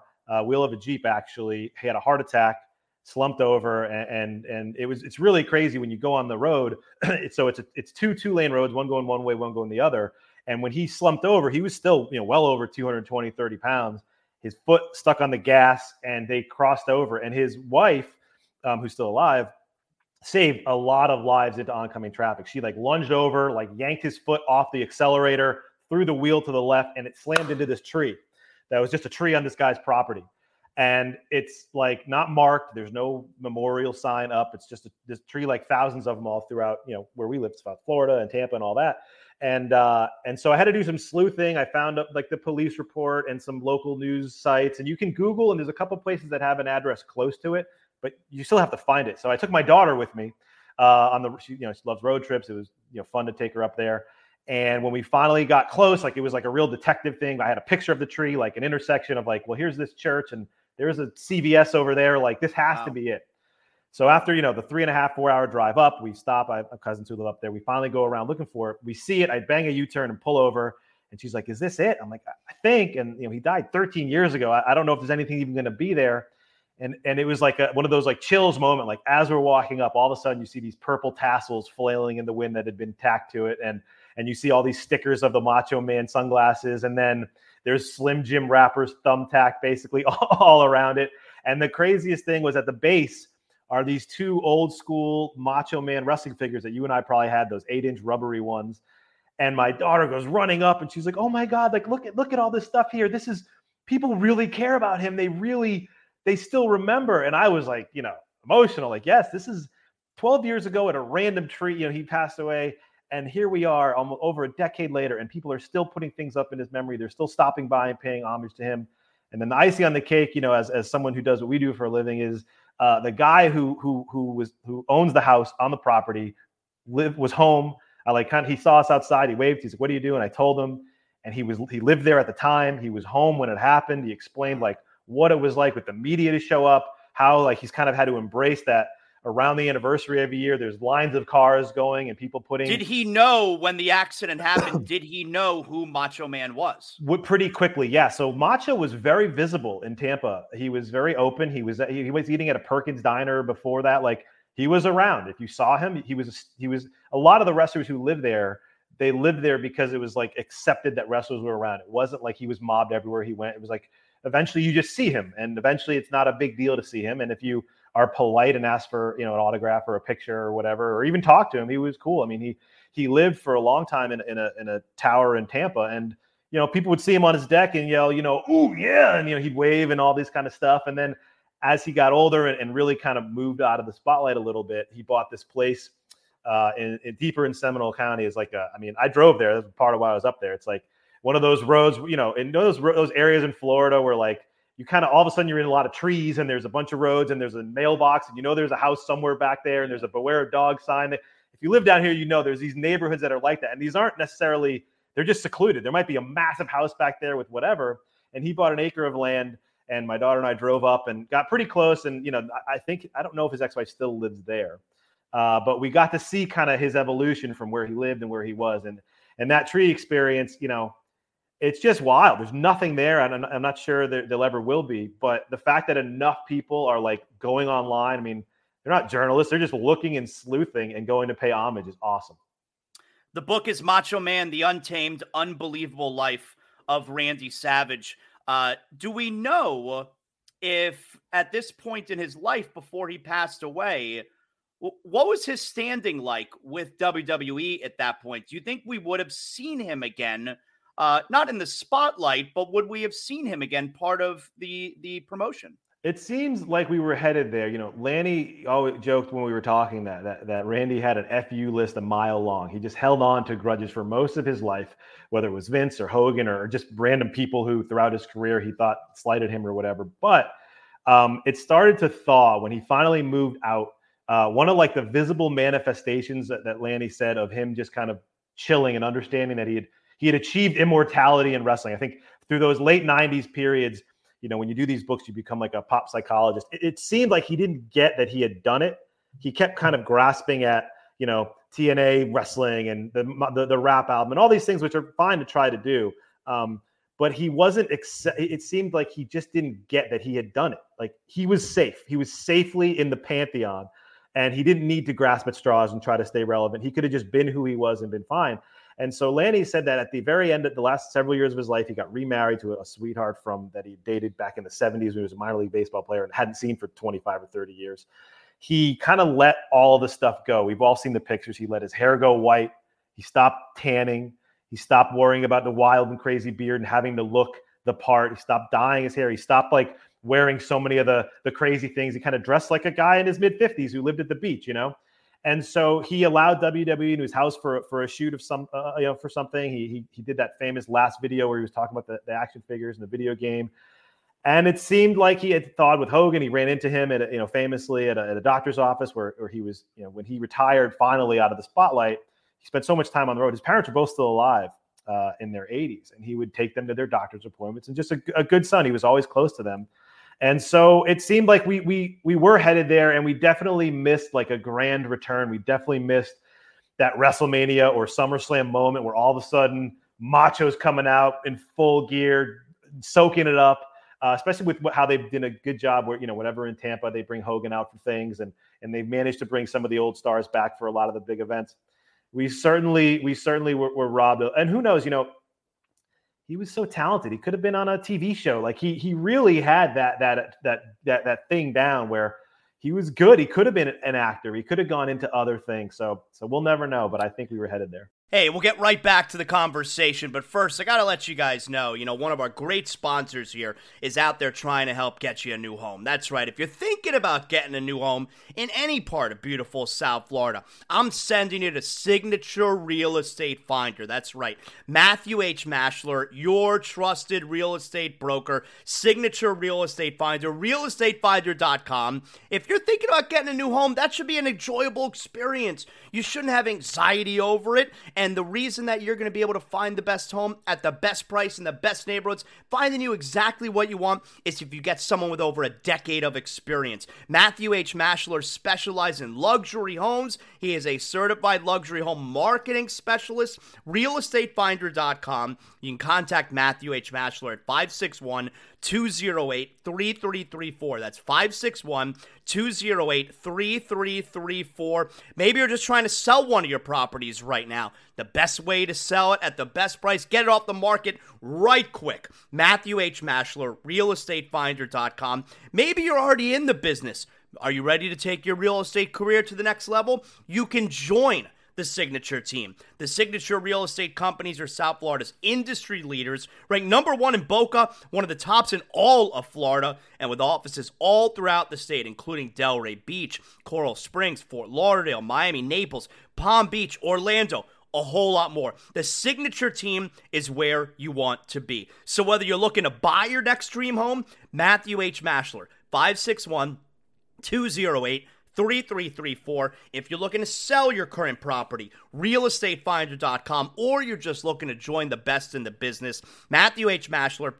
a Jeep, actually. He had a heart attack, slumped over, and it's really crazy when you go on the road. So it's two lane roads, one going one way, one going the other. And when he slumped over, he was still, well over 220, 30 pounds. His foot stuck on the gas, and they crossed over. And his wife, who's still alive, saved a lot of lives into oncoming traffic. She lunged over, yanked his foot off the accelerator, threw the wheel to the left, and it slammed into this tree. That was just a tree on this guy's property. And it's not marked. There's no memorial sign up. It's just this tree, thousands of them all throughout, where we live, South Florida and Tampa and all that. And so I had to do some sleuthing. I found up the police report and some local news sites, and you can Google, and there's a couple places that have an address close to it, but you still have to find it. So I took my daughter with me she loves road trips. It was, fun to take her up there. And when we finally got close, it was a real detective thing. I had a picture of the tree, an intersection of well, here's this church, and there's a CVS over there. Like, this has to be it. So after, the 3.5, 4 hour drive up, we stop. I have cousins who live up there. We finally go around looking for it. We see it. I bang a U-turn and pull over. And she's like, is this it? I'm like, I think. And, he died 13 years ago. I don't know if there's anything even going to be there. And it was like one of those like chills moment. Like, as we're walking up, all of a sudden you see these purple tassels flailing in the wind that had been tacked to it. And you see all these stickers of the Macho Man sunglasses. And then there's Slim Jim Rapper's thumbtack basically all around it. And the craziest thing was at the base are these 2 old school Macho Man wrestling figures that you and I probably had, those 8-inch rubbery ones. And my daughter goes running up and she's like, oh my God, like, look at all this stuff here. This is, people really care about him. They still remember. And I was like, emotional. Like, yes, this is 12 years ago at a random tree. He passed away. And here we are almost over a decade later, and people are still putting things up in his memory. They're still stopping by and paying homage to him. And then the icing on the cake, as someone who does what we do for a living, is the guy who owns the house on the property was home. He saw us outside. He waved. He's like, what do you do? And I told him, and he lived there at the time. He was home when it happened. He explained like what it was like with the media to show up, how like he's kind of had to embrace that. Around the anniversary every year, there's lines of cars going and people putting. Did he know when the accident happened? Did he know who Macho Man was? Pretty quickly, yeah. So Macho was very visible in Tampa. He was very open. He was eating at a Perkins diner before that. Like, he was around. If you saw him, he was. A lot of the wrestlers who lived there, they lived there because it was like accepted that wrestlers were around. It wasn't like he was mobbed everywhere he went. It was like eventually you just see him, and eventually it's not a big deal to see him. And if you are polite and ask for an autograph or a picture or whatever, or even talk to him, he was cool. I mean, he lived for a long time in a tower in Tampa, and people would see him on his deck and yell, ooh yeah, and he'd wave and all this kind of stuff. And then as he got older and really kind of moved out of the spotlight a little bit, he bought this place in deeper in Seminole County. Is like I drove there. That's part of why I was up there. It's like one of those roads, in those areas in Florida where like you kind of all of a sudden you're in a lot of trees and there's a bunch of roads and there's a mailbox and there's a house somewhere back there and there's a beware of dog sign. If you live down here, there's these neighborhoods that are like that. And these aren't necessarily, they're just secluded. There might be a massive house back there with whatever. And he bought an acre of land, and my daughter and I drove up and got pretty close. And, I don't know if his ex-wife still lives there, but we got to see kind of his evolution from where he lived and where he was. And that tree experience, it's just wild. There's nothing there, and I'm not sure there ever will be. But the fact that enough people are like going online, I mean, they're not journalists. They're just looking and sleuthing and going to pay homage is awesome. The book is Macho Man, The Untamed, Unbelievable Life of Randy Savage. Do we know if at this point in his life before he passed away, what was his standing like with WWE at that point? Do you think we would have seen him again? Not in the spotlight, but would we have seen him again part of the promotion? It seems like we were headed there. Lanny always joked when we were talking that Randy had an FU list a mile long. He just held on to grudges for most of his life, whether it was Vince or Hogan or just random people who throughout his career he thought slighted him or whatever. But it started to thaw when he finally moved out. One of like the visible manifestations that Lanny said of him just kind of chilling and understanding that he had achieved immortality in wrestling. I think through those late 90s periods, when you do these books, you become like a pop psychologist. It seemed like he didn't get that he had done it. He kept kind of grasping at, TNA wrestling and the rap album and all these things, which are fine to try to do. But he wasn't, it seemed like he just didn't get that he had done it. Like, he was safe. He was safely in the pantheon, and he didn't need to grasp at straws and try to stay relevant. He could have just been who he was and been fine. And so Lanny said that at the very end of the last several years of his life, he got remarried to a sweetheart that he dated back in the 70s when he was a minor league baseball player and hadn't seen for 25 or 30 years. He kind of let all the stuff go. We've all seen the pictures. He let his hair go white. He stopped tanning. He stopped worrying about the wild and crazy beard and having to look the part. He stopped dyeing his hair. He stopped like wearing so many of the crazy things. He kind of dressed like a guy in his mid-50s who lived at the beach, And so he allowed WWE into his house for a shoot of for something. He did that famous last video where he was talking about the action figures in the video game. And it seemed like he had thawed with Hogan. He ran into him at famously at a doctor's office where he was, when he retired finally out of the spotlight, he spent so much time on the road. His parents were both still alive in their 80s, and he would take them to their doctor's appointments, and just a good son. He was always close to them. And so it seemed like we were headed there, and we definitely missed like a grand return. We definitely missed that WrestleMania or SummerSlam moment where all of a sudden Macho's coming out in full gear, soaking it up, especially with how they did a good job where, whenever in Tampa, they bring Hogan out for things, and they've managed to bring some of the old stars back for a lot of the big events. We certainly were robbed. And who knows, he was so talented. He could have been on a TV show. Like he really had that thing down where he was good. He could have been an actor. He could have gone into other things. So we'll never know, but I think we were headed there. Hey, we'll get right back to the conversation, but first, I got to let you guys know, one of our great sponsors here is out there trying to help get you a new home. That's right. If you're thinking about getting a new home in any part of beautiful South Florida, I'm sending you to Signature Real Estate Finder. That's right. Matthew H. Mashler, your trusted real estate broker, Signature Real Estate Finder, realestatefinder.com. If you're thinking about getting a new home, that should be an enjoyable experience. You shouldn't have anxiety over it. And the reason that you're going to be able to find the best home at the best price in the best neighborhoods, finding you exactly what you want, is if you get someone with over a decade of experience. Matthew H. Mashler specializes in luxury homes. He is a certified luxury home marketing specialist. Realestatefinder.com. You can contact Matthew H. Mashler at 561-208-3334. That's 561-208-3334. Maybe you're just trying to sell one of your properties right now. The best way to sell it at the best price, get it off the market right quick. Matthew H. Mashler, realestatefinder.com. Maybe you're already in the business. Are you ready to take your real estate career to the next level? You can join the Signature team. The Signature real estate companies are South Florida's industry leaders, ranked number one in Boca, one of the tops in all of Florida, and with offices all throughout the state, including Delray Beach, Coral Springs, Fort Lauderdale, Miami, Naples, Palm Beach, Orlando, a whole lot more. The Signature team is where you want to be. So whether you're looking to buy your next dream home, Matthew H. Mashler, 561-208-3334. If you're looking to sell your current property, realestatefinder.com, or you're just looking to join the best in the business, Matthew H. Mashler,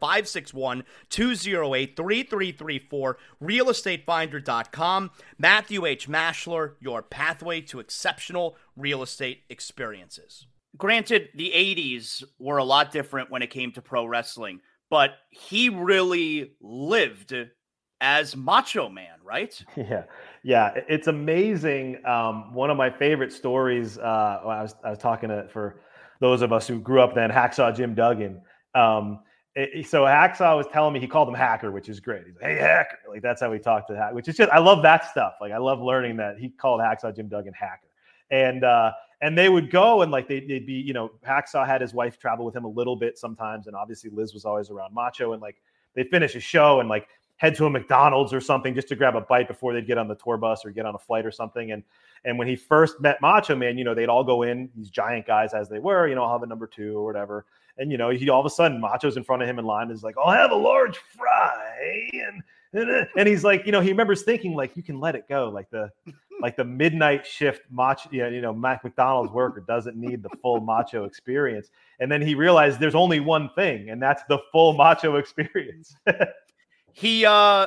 561-208-3334, realestatefinder.com. Matthew H. Mashler, your pathway to exceptional real estate experiences. Granted, the 80s were a lot different when it came to pro wrestling, but he really lived as Macho Man, right? Yeah, it's amazing. One of my favorite stories, I was talking to, for those of us who grew up then, Hacksaw Jim Duggan. So Hacksaw was telling me, he called him Hacker, which is great. He's like, "Hey, Hacker." Like, that's how we talk to Hacker, which is just, I love that stuff. Like, I love learning that he called Hacksaw Jim Duggan Hacker. And they would go and like, they'd be, Hacksaw had his wife travel with him a little bit sometimes. And obviously Liz was always around Macho, and like, they'd finish a show and like head to a McDonald's or something just to grab a bite before they'd get on the tour bus or get on a flight or something. And when he first met Macho Man, they'd all go in, these giant guys as they were, I'll have a number 2 or whatever. And, he all of a sudden, Macho's in front of him in line, is like, "I'll have a large fry." And he's like, he remembers thinking like, you can let it go. Like the midnight shift Macho, McDonald's worker doesn't need the full Macho experience. And then he realized there's only one thing, and that's the full Macho experience. He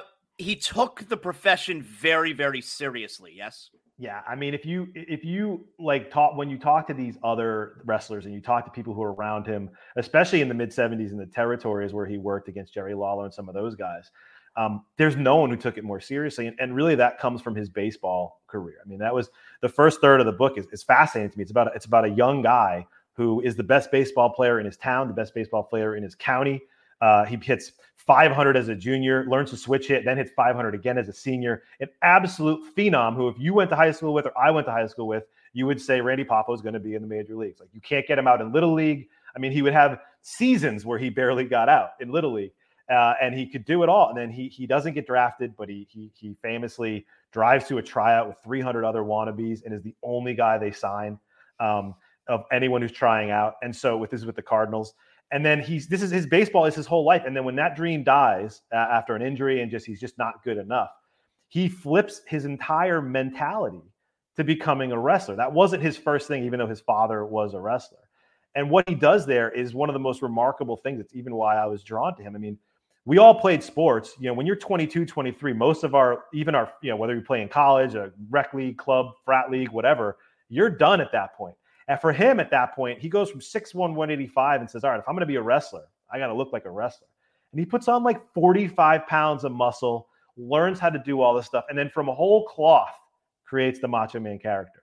took the profession very, very seriously. Yes. Yeah. I mean, if you like when you talk to these other wrestlers and you talk to people who are around him, especially in the mid 70s in the territories where he worked against Jerry Lawler and some of those guys, there's no one who took it more seriously. And really that comes from his baseball career. I mean, that was the first third of the book is fascinating to me. It's about a young guy who is the best baseball player in his town, the best baseball player in his county. He hits 500 as a junior, learns to switch hit, then hits 500 again as a senior. An absolute phenom who, if you went to high school with or I went to high school with, you would say Randy Popo is going to be in the major leagues. Like, you can't get him out in Little League. I mean, he would have seasons where he barely got out in Little League, and he could do it all. And then he doesn't get drafted, but he famously drives to a tryout with 300 other wannabes and is the only guy they sign of anyone who's trying out. And so with the Cardinals. And then his baseball is his whole life. And then when that dream dies after an injury and he's just not good enough, he flips his entire mentality to becoming a wrestler. That wasn't his first thing, even though his father was a wrestler. And what he does there is one of the most remarkable things. It's even why I was drawn to him. I mean, we all played sports. When you're 22, 23, most of our, whether you play in college, a rec league, club, frat league, whatever, you're done at that point. And for him at that point, he goes from 6'1", 185 and says, all right, if I'm going to be a wrestler, I got to look like a wrestler. And he puts on like 45 pounds of muscle, learns how to do all this stuff, and then from a whole cloth creates the Macho Man character.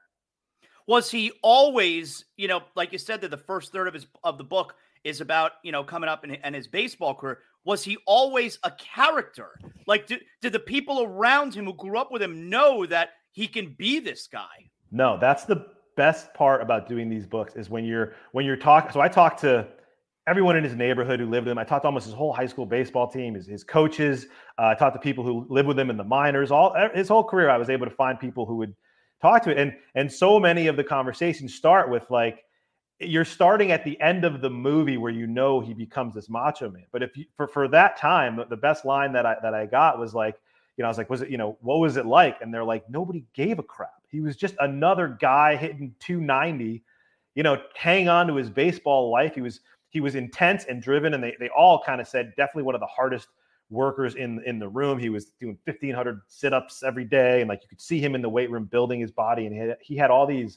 Was he always, like you said, that the first third of the book is about, coming up in his baseball career. Was he always a character? Like, did the people around him who grew up with him know that he can be this guy? No, that's the best part about doing these books is when you're talking. So I talked to everyone in his neighborhood who lived with him. I talked to almost his whole high school baseball team, his coaches. I talked to people who lived with him in the minors. His whole career, I was able to find people who would talk to it. And so many of the conversations start with like, you're starting at the end of the movie where he becomes this Macho Man. But if you, for that time, the best line that I got was like, I was like, was it, what was it like? And they're like, nobody gave a crap. He was just another guy hitting 290, hang on to his baseball life. He was intense and driven. And they all kind of said definitely one of the hardest workers in the room. He was doing 1,500 sit-ups every day. And like, you could see him in the weight room building his body. And he had all these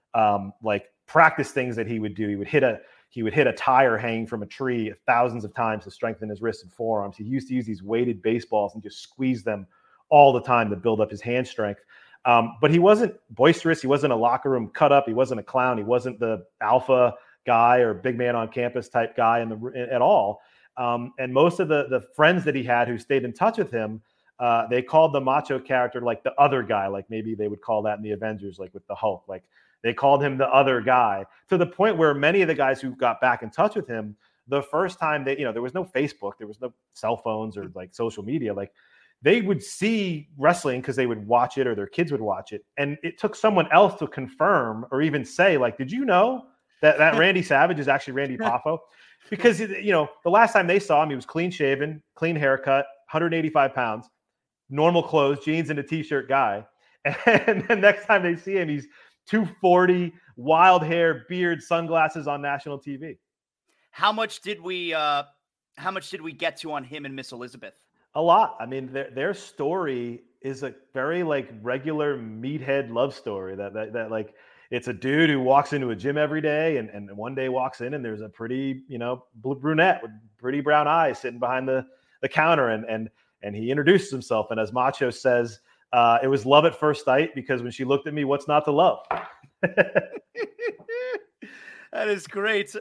like practice things that he would do. He would hit a tire hanging from a tree thousands of times to strengthen his wrists and forearms. He used to use these weighted baseballs and just squeeze them all the time to build up his hand strength. But he wasn't boisterous. He wasn't a locker room cut up. He wasn't a clown. He wasn't the alpha guy or big man on campus type guy at all. And most of the friends that he had who stayed in touch with him, they called the macho character like the other guy. Like maybe they would call that in the Avengers, like with the Hulk. Like they called him the other guy, to the point where many of the guys who got back in touch with him, the first time there was no Facebook, there was no cell phones or like social media. Like they would see wrestling because they would watch it or their kids would watch it. And it took someone else to confirm or even say, like, did you know that Randy Savage is actually Randy Poffo? Because, the last time they saw him, he was clean shaven, clean haircut, 185 pounds, normal clothes, jeans and a t-shirt guy. And then next time they see him, he's 240, wild hair, beard, sunglasses on national TV. How much did we get to on him and Miss Elizabeth? A lot. I mean, their story is a very like regular meathead love story that like, it's a dude who walks into a gym every day and one day walks in and there's a pretty, brunette with pretty brown eyes sitting behind the counter and he introduces himself. And as Macho says, it was love at first sight because when she looked at me, what's not to love? That is great.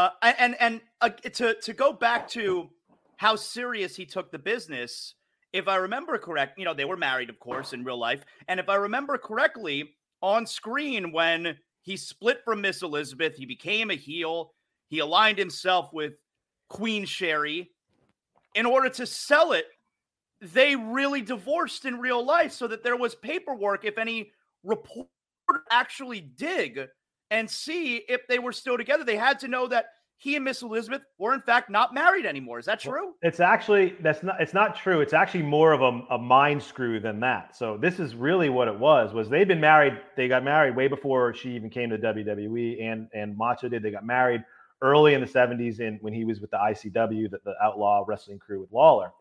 To go back to how serious he took the business, if I remember correct, they were married, of course, in real life. And if I remember correctly, on screen, when he split from Miss Elizabeth, he became a heel. He aligned himself with Queen Sherry. In order to sell it, they really divorced in real life so that there was paperwork if any reporter actually dig and see if they were still together. They had to know that he and Miss Elizabeth were in fact not married anymore. Is that true? It's actually, it's not true. It's actually more of a mind screw than that. So this is really what it was they'd been married. They got married way before she even came to WWE and Macho did. They got married early in the 70s when he was with the ICW, the Outlaw Wrestling crew with Lawler.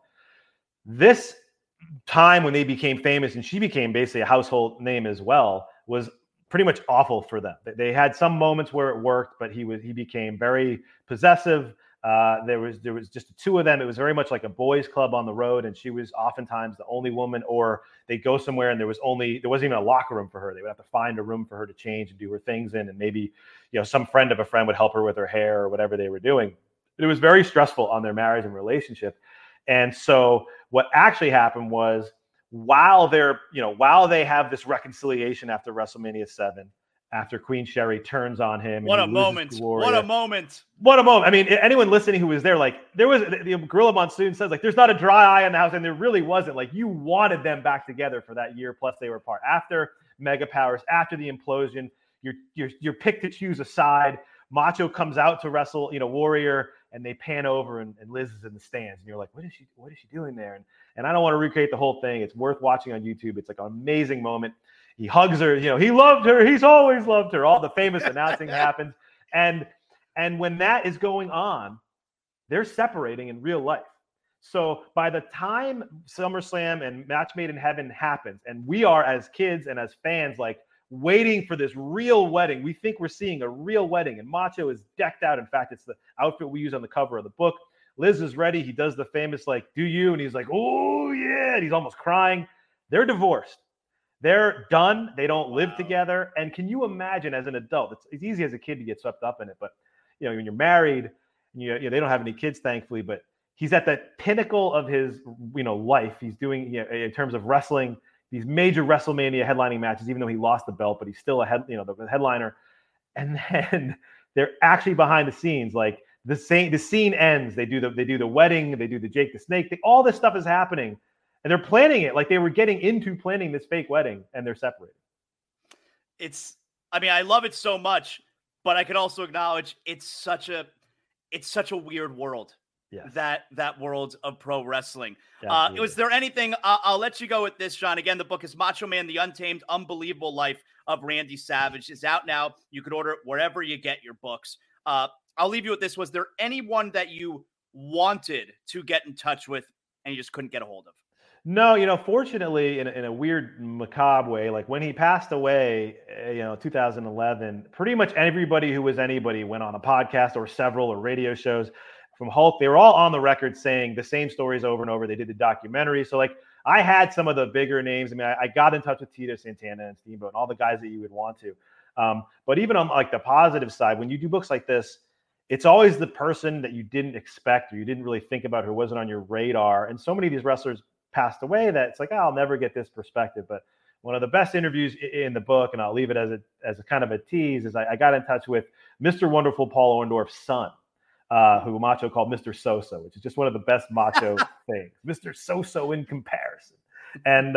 This time when they became famous and she became basically a household name as well was pretty much awful for them. They had some moments where it worked, but he became very possessive. There was just the two of them. It was very much like a boys' club on the road, and she was oftentimes the only woman. Or they'd go somewhere and there wasn't even a locker room for her. They would have to find a room for her to change and do her things in, and maybe some friend of a friend would help her with her hair or whatever they were doing. But it was very stressful on their marriage and relationship. And so what actually happened was, while they have this reconciliation after WrestleMania 7, after Queen Sherry turns on him. What a moment. What a moment. I mean, anyone listening who was there, like the Gorilla Monsoon says, like, there's not a dry eye in the house. And there really wasn't. Like, you wanted them back together for that year. Plus they were apart after Mega Powers, after the implosion. You're picked to choose a side. Macho comes out to wrestle, Warrior, and they pan over and Liz is in the stands. And you're like, what is she doing there? And I don't want to recreate the whole thing. It's worth watching on YouTube. It's like an amazing moment. He hugs her, he loved her. He's always loved her. All the famous announcing happens. And when that is going on, they're separating in real life. So by the time SummerSlam and Match Made in Heaven happens, and we are as kids and as fans like waiting for this real wedding, we think we're seeing a real wedding, and Macho is decked out. In fact, it's the outfit we use on the cover of the book. Liz is ready. He does the famous like, "Do you?" And he's like, "Oh yeah," and he's almost crying. They're divorced. They're done. They don't live together. And can you imagine as an adult? It's easy as a kid to get swept up in it, but when you're married, they don't have any kids, thankfully, but he's at the pinnacle of his, life. He's doing, in terms of wrestling, these major WrestleMania headlining matches, even though he lost the belt, but he's still the headliner. And then they're actually behind the scenes, like the scene ends. They do the wedding. They do the Jake the Snake. All this stuff is happening, and they're planning it. Like they were getting into planning this fake wedding, and they're separated. I love it so much, but I can also acknowledge it's such a weird world. Yes. That world of pro wrestling. Yeah, was there anything, I'll let you go with this, John. Again, the book is Macho Man, The Untamed, Unbelievable Life of Randy Savage. It's out now. You can order it wherever you get your books. I'll leave you with this. Was there anyone that you wanted to get in touch with and you just couldn't get a hold of? No, fortunately, in a weird, macabre way, like when he passed away, 2011, pretty much everybody who was anybody went on a podcast or several or radio shows. From Hulk, they were all on the record saying the same stories over and over. They did the documentary. So like I had some of the bigger names. I got in touch with Tito Santana and Steamboat and all the guys that you would want to. But even on like the positive side, when you do books like this, it's always the person that you didn't expect or you didn't really think about who wasn't on your radar. And so many of these wrestlers passed away that it's like, I'll never get this perspective. But one of the best interviews in the book, and I'll leave it as a kind of a tease, is I got in touch with Mr. Wonderful Paul Orndorff's son. Who Macho called Mr. So-So, which is just one of the best Macho things. Mr. So-So in comparison. And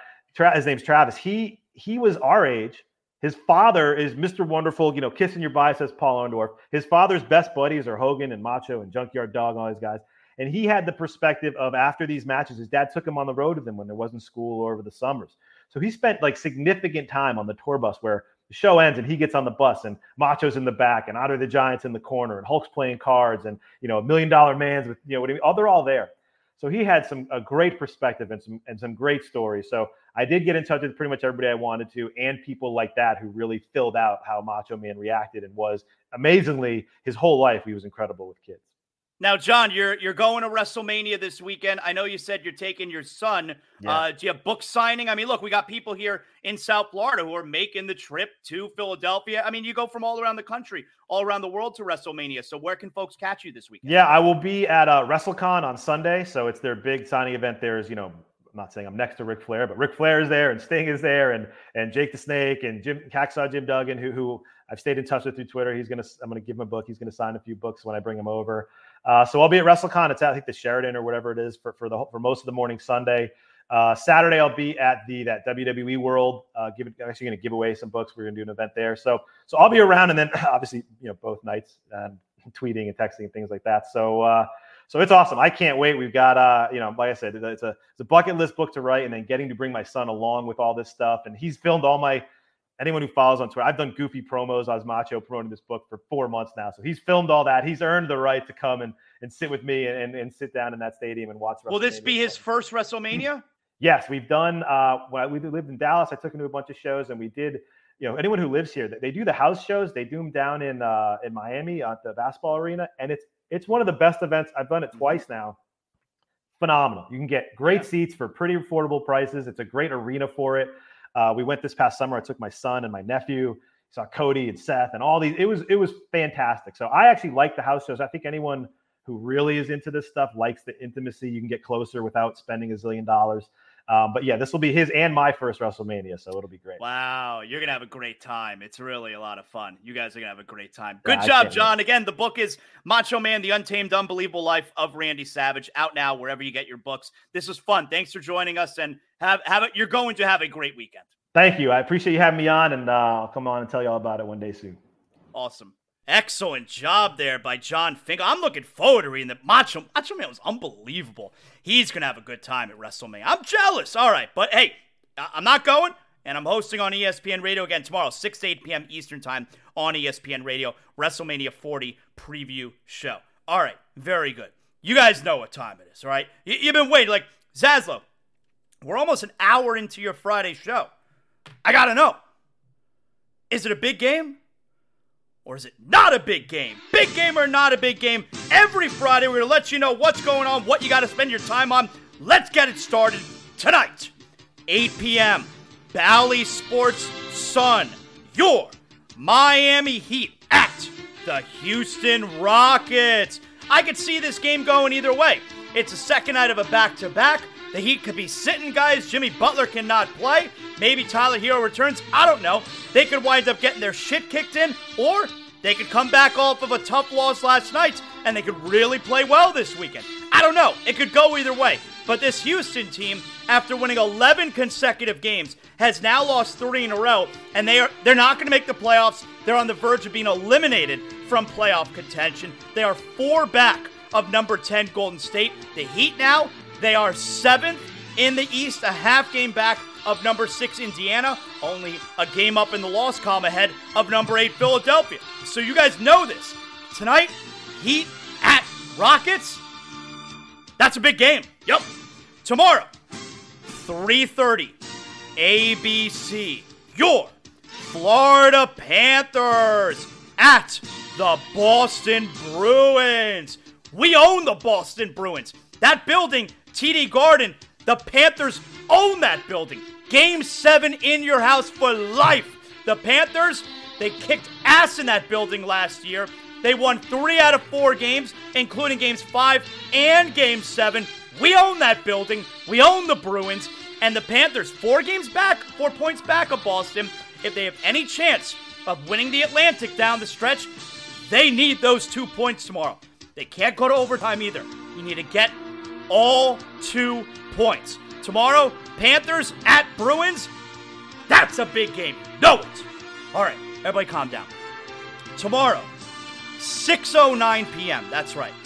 his name's Travis. He was our age. His father is Mr. Wonderful, kissing your biceps, Paul Orndorff. His father's best buddies are Hogan and Macho and Junkyard Dog and all these guys. And he had the perspective of after these matches, his dad took him on the road with him when there wasn't school or over the summers. So he spent like significant time on the tour bus where the show ends and he gets on the bus and Macho's in the back and Andre the Giant's in the corner and Hulk's playing cards and, $1 Million Man's with, they're all there. So he had a great perspective and some great stories. So I did get in touch with pretty much everybody I wanted to, and people like that who really filled out how Macho Man reacted and was amazingly his whole life. He was incredible with kids. Now, John, you're going to WrestleMania this weekend. I know you said you're taking your son. Yeah. Do you have book signing? Look, we got people here in South Florida who are making the trip to Philadelphia. You go from all around the country, all around the world to WrestleMania. So where can folks catch you this weekend? Yeah, I will be at WrestleCon on Sunday. So it's their big signing event. There's, I'm not saying I'm next to Ric Flair, but Ric Flair is there and Sting is there and Jake the Snake and Hacksaw Jim Duggan, who I've stayed in touch with through Twitter. I'm going to give him a book. He's going to sign a few books when I bring him over. So I'll be at WrestleCon. It's at, I think, the Sheraton or whatever it is for most of the morning Sunday. Saturday, I'll be at that WWE World. I'm actually going to give away some books. We're going to do an event there. So I'll be around, and then obviously, both nights tweeting and texting and things like that. So it's awesome. I can't wait. We've got, like I said, it's a bucket list book to write, and then getting to bring my son along with all this stuff. And he's filmed anyone who follows on Twitter, I've done goofy promos. I was Macho promoting this book for 4 months now. So he's filmed all that. He's earned the right to come and sit with me and sit down in that stadium and watch WrestleMania. Will this be his first WrestleMania? Yes, we've done, when we lived in Dallas, I took him to a bunch of shows, and we did, anyone who lives here, they do the house shows. They do them down in Miami at the basketball arena. And it's one of the best events. I've done it twice now. Phenomenal. You can get great seats for pretty affordable prices. It's a great arena for it. We went this past summer. I took my son and my nephew. Saw Cody and Seth and all these. It was fantastic. So I actually like the house shows. I think anyone who really is into this stuff likes the intimacy. You can get closer without spending $1 zillion. But yeah, this will be his and my first WrestleMania, so it'll be great. Wow, you're going to have a great time. It's really a lot of fun. You guys are going to have a great time. Good job, John. Again, the book is Macho Man, The Untamed, Unbelievable Life of Randy Savage, out now wherever you get your books. This was fun. Thanks for joining us, and you're going to have a great weekend. Thank you. I appreciate you having me on, and I'll come on and tell you all about it one day soon. Awesome. Excellent job there by John Finkel. I'm looking forward to reading that. Macho Man was unbelievable. He's going to have a good time at WrestleMania. I'm jealous. All right. But hey, I'm not going, and I'm hosting on ESPN Radio again tomorrow, 6 to 8 p.m. Eastern time on ESPN Radio, WrestleMania 40 preview show. All right. Very good. You guys know what time it is, right? You've been waiting. Like, Zaslow, we're almost an hour into your Friday show. I got to know. Is it a big game? Or is it not a big game? Big game or not a big game? Every Friday, we're going to let you know what's going on, what you got to spend your time on. Let's get it started tonight. 8 p.m. Bally Sports Sun. Your Miami Heat at the Houston Rockets. I could see this game going either way. It's the second night of a back-to-back. The Heat could be sitting guys. Jimmy Butler cannot play. Maybe Tyler Hero returns. I don't know. They could wind up getting their shit kicked in, or they could come back off of a tough loss last night, and they could really play well this weekend. I don't know. It could go either way. But this Houston team, after winning 11 consecutive games, has now lost 3 in a row, and they're not going to make the playoffs. They're on the verge of being eliminated from playoff contention. They are 4 back of number 10 Golden State. The Heat now, they are 7th in the East, a half game back of number 6 Indiana, only a game up in the loss column ahead of number 8 Philadelphia. So you guys know this. Tonight, Heat at Rockets. That's a big game. Yep. Tomorrow, 3:30, ABC, your Florida Panthers at the Boston Bruins. We own the Boston Bruins. That building, TD Garden, the Panthers own that building. Game 7 in your house for life. The Panthers, they kicked ass in that building last year. They won 3 out of 4 games, including games 5 and game 7. We own that building. We own the Bruins. And the Panthers, 4 points back of Boston. If they have any chance of winning the Atlantic down the stretch, they need those 2 points tomorrow. They can't go to overtime either. You need to get all 2 points. Tomorrow, Panthers at Bruins. That's a big game. Know it. All right, everybody calm down. Tomorrow, 6:09 p.m. That's right.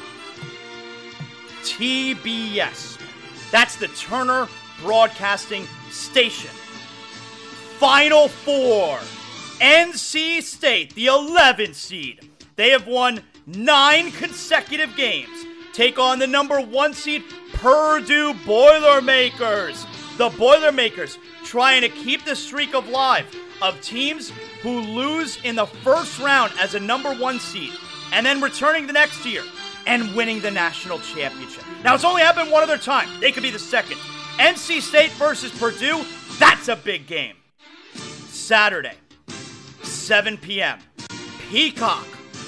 TBS. That's the Turner Broadcasting Station. Final Four. NC State, the 11th seed. They have won 9 consecutive games. Take on the number 1 seed, Purdue Boilermakers. The Boilermakers trying to keep the streak alive of teams who lose in the first round as a number 1 seed and then returning the next year and winning the national championship. Now, it's only happened one other time. They could be the second. NC State versus Purdue, that's a big game. Saturday, 7 p.m. Peacock,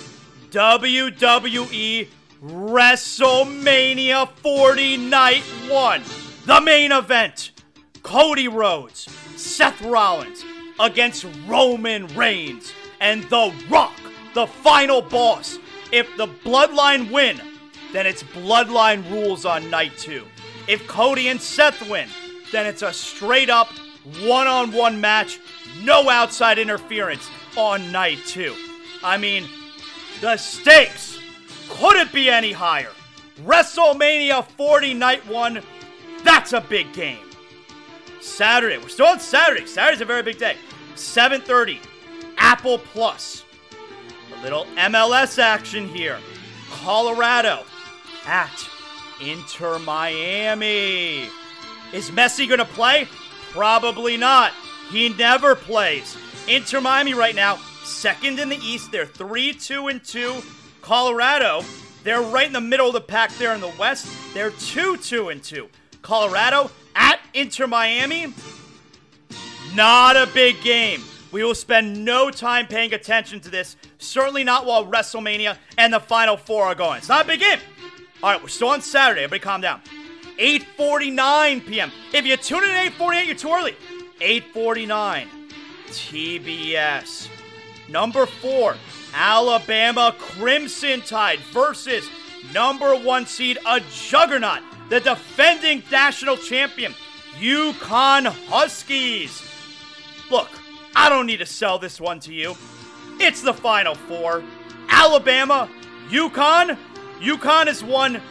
WWE WrestleMania 40 Night 1. The main event, Cody Rhodes, Seth Rollins against Roman Reigns and The Rock, the final boss. If the Bloodline win, then it's Bloodline rules on night 2. If Cody and Seth win, then it's a straight-up one-on-one match, no outside interference on night 2. I mean, the stakes couldn't be any higher. WrestleMania 40 Night 1, that's a big game. Saturday, we're still on Saturday. Saturday's a very big day. 7:30, Apple Plus. A little MLS action here. Colorado at Inter Miami. Is Messi going to play? Probably not. He never plays. Inter Miami right now, second in the East. They're 3-2-2. Colorado, they're right in the middle of the pack there in the West. They're 2-2-2. Colorado at Inter Miami, not a big game. We will spend no time paying attention to this. Certainly not while WrestleMania and the Final Four are going. It's not a big game. All right, we're still on Saturday. Everybody calm down. 8:49 p.m. If you tune in at 8:48, you're too early. 8:49, TBS. Number 4, Alabama Crimson Tide versus number 1 seed, a juggernaut, the defending national champion, UConn Huskies. Look, I don't need to sell this one to you. It's the Final Four. Alabama, UConn. UConn has won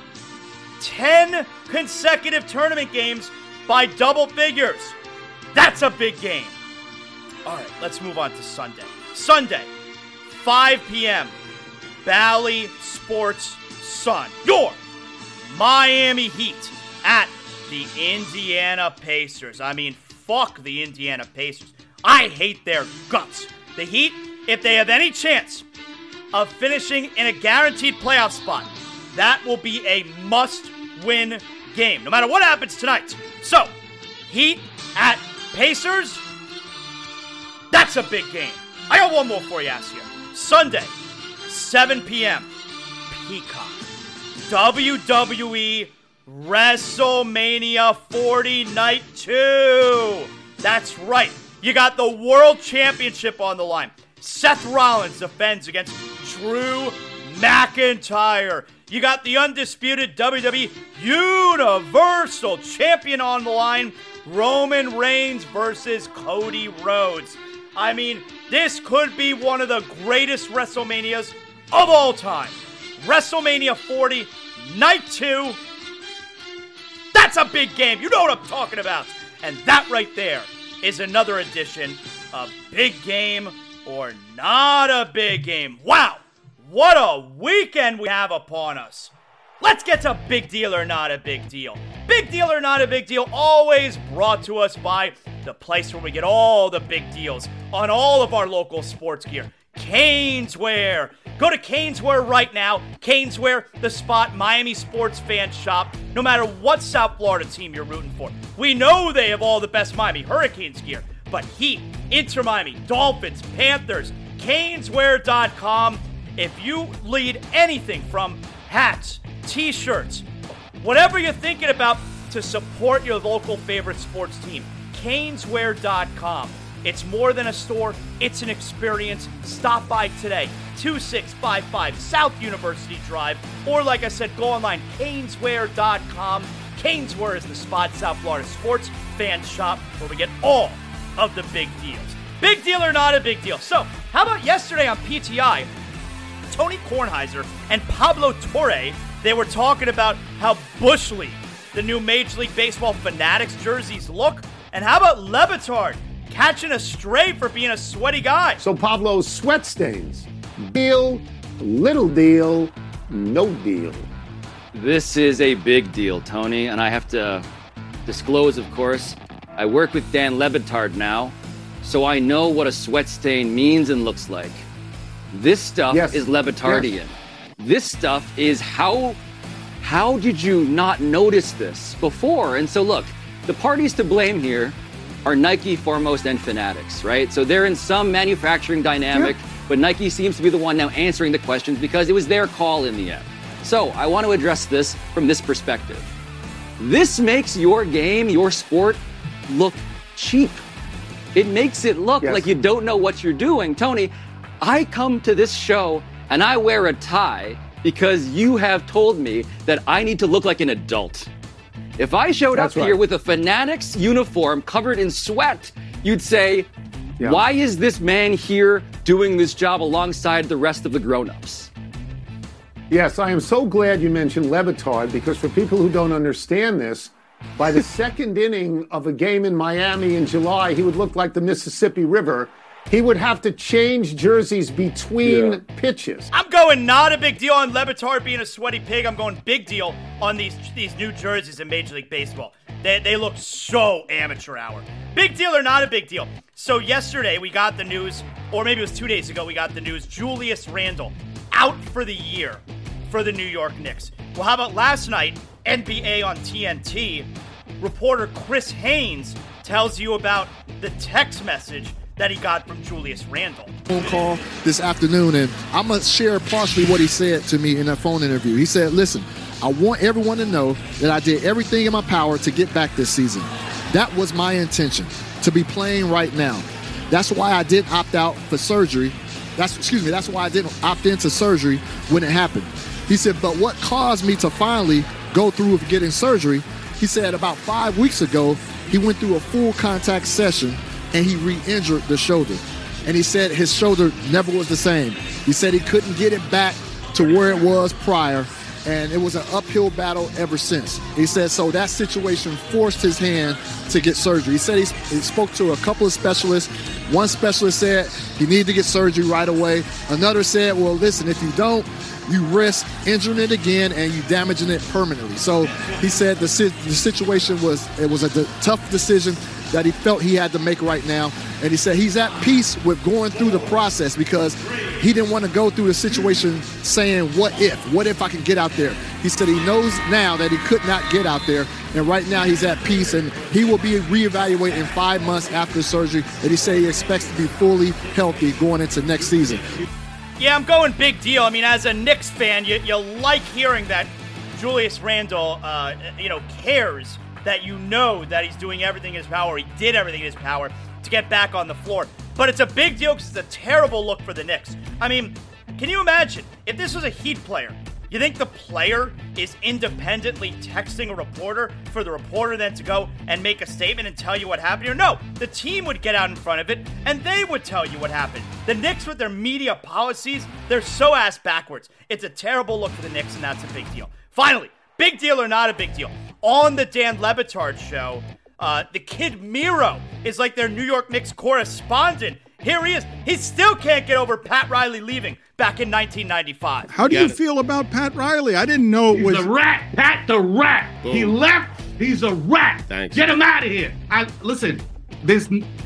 10 consecutive tournament games by double figures. That's a big game. All right, let's move on to Sunday. Sunday, 5 p.m., Bally Sports Sun. Your Miami Heat at the Indiana Pacers. I mean, fuck the Indiana Pacers. I hate their guts. The Heat, if they have any chance of finishing in a guaranteed playoff spot, that will be a must-win game, no matter what happens tonight. So, Heat at Pacers, that's a big game. I got one more for you, Assia. Sunday, 7 p.m., Peacock. WWE WrestleMania 40 Night 2. That's right. You got the World Championship on the line. Seth Rollins defends against Drew McIntyre. You got the undisputed WWE Universal Champion on the line, Roman Reigns versus Cody Rhodes. I mean, this could be one of the greatest WrestleManias of all time. WrestleMania 40, Night 2. That's a big game. You know what I'm talking about. And that right there is another edition of Big Game or Not a Big Game. Wow, what a weekend we have upon us. Let's get to Big Deal or Not a Big Deal. Big Deal or Not a Big Deal, always brought to us by the place where we get all the big deals on all of our local sports gear. Caneswear. Go to Caneswear right now. Caneswear, the spot Miami sports fans shop, no matter what South Florida team you're rooting for. We know they have all the best Miami Hurricanes gear, but Heat, Inter Miami, Dolphins, Panthers, Caneswear.com. If you lead anything from hats, t-shirts, whatever you're thinking about to support your local favorite sports team, Caneswear.com. It's more than a store, it's an experience. Stop by today, 2655 South University Drive, or like I said, go online, Caneswear.com. Caneswear is the spot, South Florida sports fan shop, where we get all of the big deals. Big deal or not a big deal? So, how about yesterday on PTI, Tony Kornheiser and Pablo Torre, they were talking about how Bush League, the new Major League Baseball Fanatics jerseys look, and how about Le Batard catching a stray for being a sweaty guy. So Pablo's sweat stains. Deal, little deal, no deal. This is a big deal, Tony, and I have to disclose, of course, I work with Dan Le Batard now, so I know what a sweat stain means and looks like. This stuff is Le Batardian. Yes. This stuff is how did you not notice this before? And so look, the parties to blame here are Nike, Foremost, and Fanatics, right? So they're in some manufacturing dynamic, but Nike seems to be the one now answering the questions because it was their call in the end. So I want to address this from this perspective. This makes your game, your sport, look cheap. It makes it look like you don't know what you're doing. Tony, I come to this show and I wear a tie because you have told me that I need to look like an adult. If I showed up here with a Fanatics uniform covered in sweat, you'd say, why is this man here doing this job alongside the rest of the grown-ups? Yes, I am so glad you mentioned Le Batard, because for people who don't understand this, by the second inning of a game in Miami in July, he would look like the Mississippi River. He would have to change jerseys between pitches. I'm going not a big deal on Le Batard being a sweaty pig. I'm going big deal on these new jerseys in Major League Baseball. They look so amateur hour. Big deal or not a big deal? So yesterday we got the news, or maybe it was 2 days ago, we got the news, Julius Randle out for the year for the New York Knicks. Well, how about last night, NBA on TNT, reporter Chris Haynes tells you about the text message that he got from Julius Randle. Phone call this afternoon, and I'm going to share partially what he said to me in that phone interview. He said, listen, I want everyone to know that I did everything in my power to get back this season. That was my intention, to be playing right now. That's why I didn't opt out for surgery. That's why I didn't opt into surgery when it happened. He said, but what caused me to finally go through with getting surgery, he said about 5 weeks ago, he went through a full contact session and he re-injured the shoulder. And he said his shoulder never was the same. He said he couldn't get it back to where it was prior, and it was an uphill battle ever since. He said so that situation forced his hand to get surgery. He said he spoke to a couple of specialists. One specialist said he needed to get surgery right away. Another said, well, listen, if you don't, you risk injuring it again and you damaging it permanently. So he said the situation was a tough decision that he felt he had to make right now. And he said he's at peace with going through the process because he didn't want to go through the situation saying, what if I can get out there? He said he knows now that he could not get out there. And right now he's at peace, and he will be reevaluated in 5 months after surgery. And he said he expects to be fully healthy going into next season. Yeah, I'm going big deal. I mean, as a Knicks fan, you like hearing that Julius Randle, cares that you know that he's doing everything in his power. He did everything in his power to get back on the floor. But it's a big deal because it's a terrible look for the Knicks. I mean, can you imagine if this was a Heat player? You think the player is independently texting a reporter for the reporter then to go and make a statement and tell you what happened? Or no, the team would get out in front of it and they would tell you what happened. The Knicks with their media policies, they're so ass backwards. It's a terrible look for the Knicks, and that's a big deal. Finally, big deal or not a big deal? On the Dan Le Batard show, the kid Miro is like their New York Knicks correspondent. Here he is. He still can't get over Pat Riley leaving back in 1995. How do you feel about Pat Riley? I didn't know it was... He's a rat. Pat the rat. Boom. He left. He's a rat. Thanks. Get him out of here. Listen, there's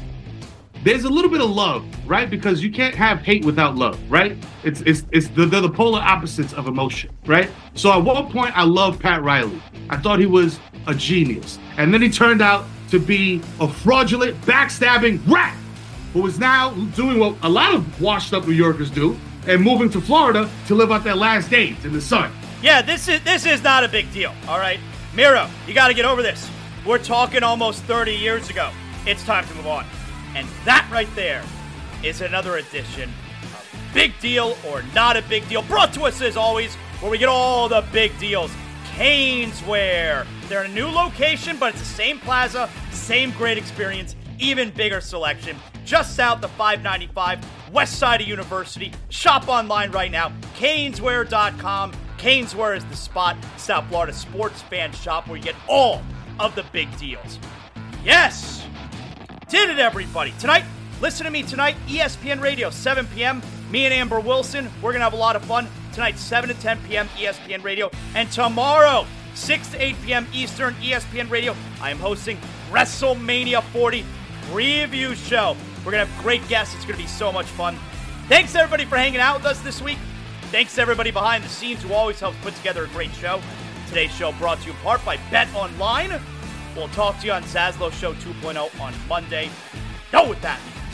a little bit of love, right? Because you can't have hate without love, right? They're the polar opposites of emotion, right? So at one point, I loved Pat Riley. I thought he was a genius. And then he turned out to be a fraudulent, backstabbing rat who is now doing what a lot of washed-up New Yorkers do and moving to Florida to live out their last days in the sun. Yeah, this is not a big deal, all right? Miro, you got to get over this. We're talking almost 30 years ago. It's time to move on. And that right there is another edition of Big Deal or Not a Big Deal, brought to us as always, where we get all the big deals. Caneswear. They're in a new location, but it's the same plaza, same great experience, even bigger selection. Just south of 595, west side of University. Shop online right now, Caneswear.com. Caneswear is the spot, South Florida sports fan shop where you get all of the big deals. Yes! Did it, everybody. Tonight, listen to me tonight, ESPN Radio, 7 p.m. Me and Amber Wilson, we're going to have a lot of fun. Tonight, 7 to 10 p.m. ESPN Radio. And tomorrow, 6 to 8 p.m. Eastern, ESPN Radio, I am hosting WrestleMania 40 preview show. We're going to have great guests. It's going to be so much fun. Thanks, everybody, for hanging out with us this week. Thanks to everybody behind the scenes who always helps put together a great show. Today's show brought to you in part by Bet Online. We'll talk to you on Zaslow Show 2.0 on Monday. Know what that means.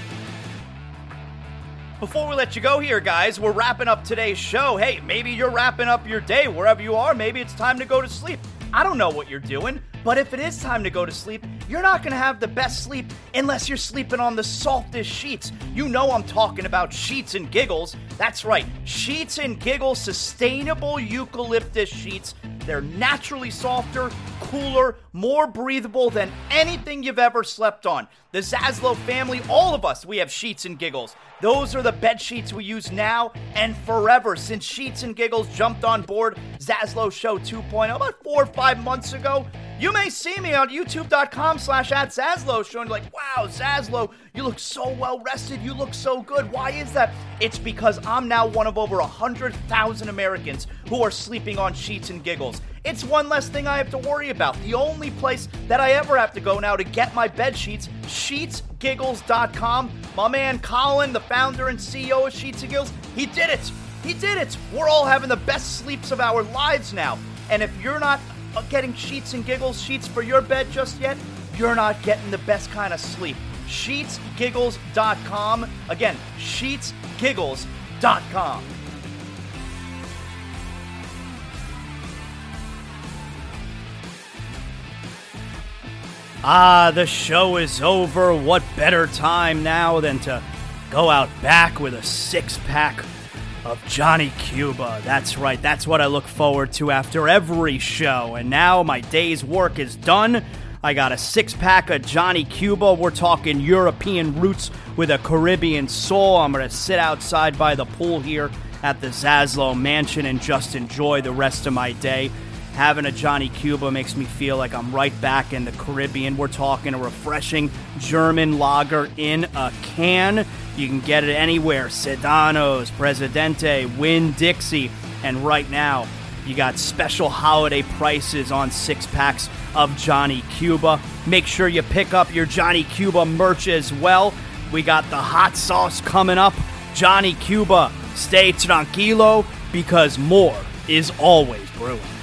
Before we let you go here, guys, we're wrapping up today's show. Hey, maybe you're wrapping up your day wherever you are. Maybe it's time to go to sleep. I don't know what you're doing, but if it is time to go to sleep, you're not going to have the best sleep unless you're sleeping on the softest sheets. You know I'm talking about Sheets and Giggles. That's right, Sheets and Giggles sustainable eucalyptus sheets. They're naturally softer, cooler, more breathable than anything you've ever slept on. The Zaslow family, all of us, we have Sheets and Giggles. Those are the bed sheets we use now and forever since Sheets and Giggles jumped on board Zaslow Show 2.0 about 4 or 5 months ago. You may see me on youtube.com/@Zaslow Show and you're like, wow, Zaslow, you look so well rested. You look so good. Why is that? It's because I'm now one of over 100,000 Americans who are sleeping on Sheets and Giggles. It's one less thing I have to worry about. The only place that I ever have to go now to get my bed sheets, sheetsgiggles.com. My man Colin, the founder and CEO of Sheets and Giggles, he did it. He did it. We're all having the best sleeps of our lives now. And if you're not getting Sheets and Giggles sheets for your bed just yet, you're not getting the best kind of sleep. Sheetsgiggles.com. Again, sheetsgiggles.com. The show is over. What better time now than to go out back with a 6-pack of Johnny Cuba. That's right. That's what I look forward to after every show. And now my day's work is done. I got a 6-pack of Johnny Cuba. We're talking European roots with a Caribbean soul. I'm going to sit outside by the pool here at the Zaslow Mansion and just enjoy the rest of my day. Having a Johnny Cuba makes me feel like I'm right back in the Caribbean. We're talking a refreshing German lager in a can. You can get it anywhere. Sedano's, Presidente, Winn-Dixie. And right now, you got special holiday prices on 6-packs of Johnny Cuba. Make sure you pick up your Johnny Cuba merch as well. We got the hot sauce coming up. Johnny Cuba, stay tranquilo, because more is always brewing.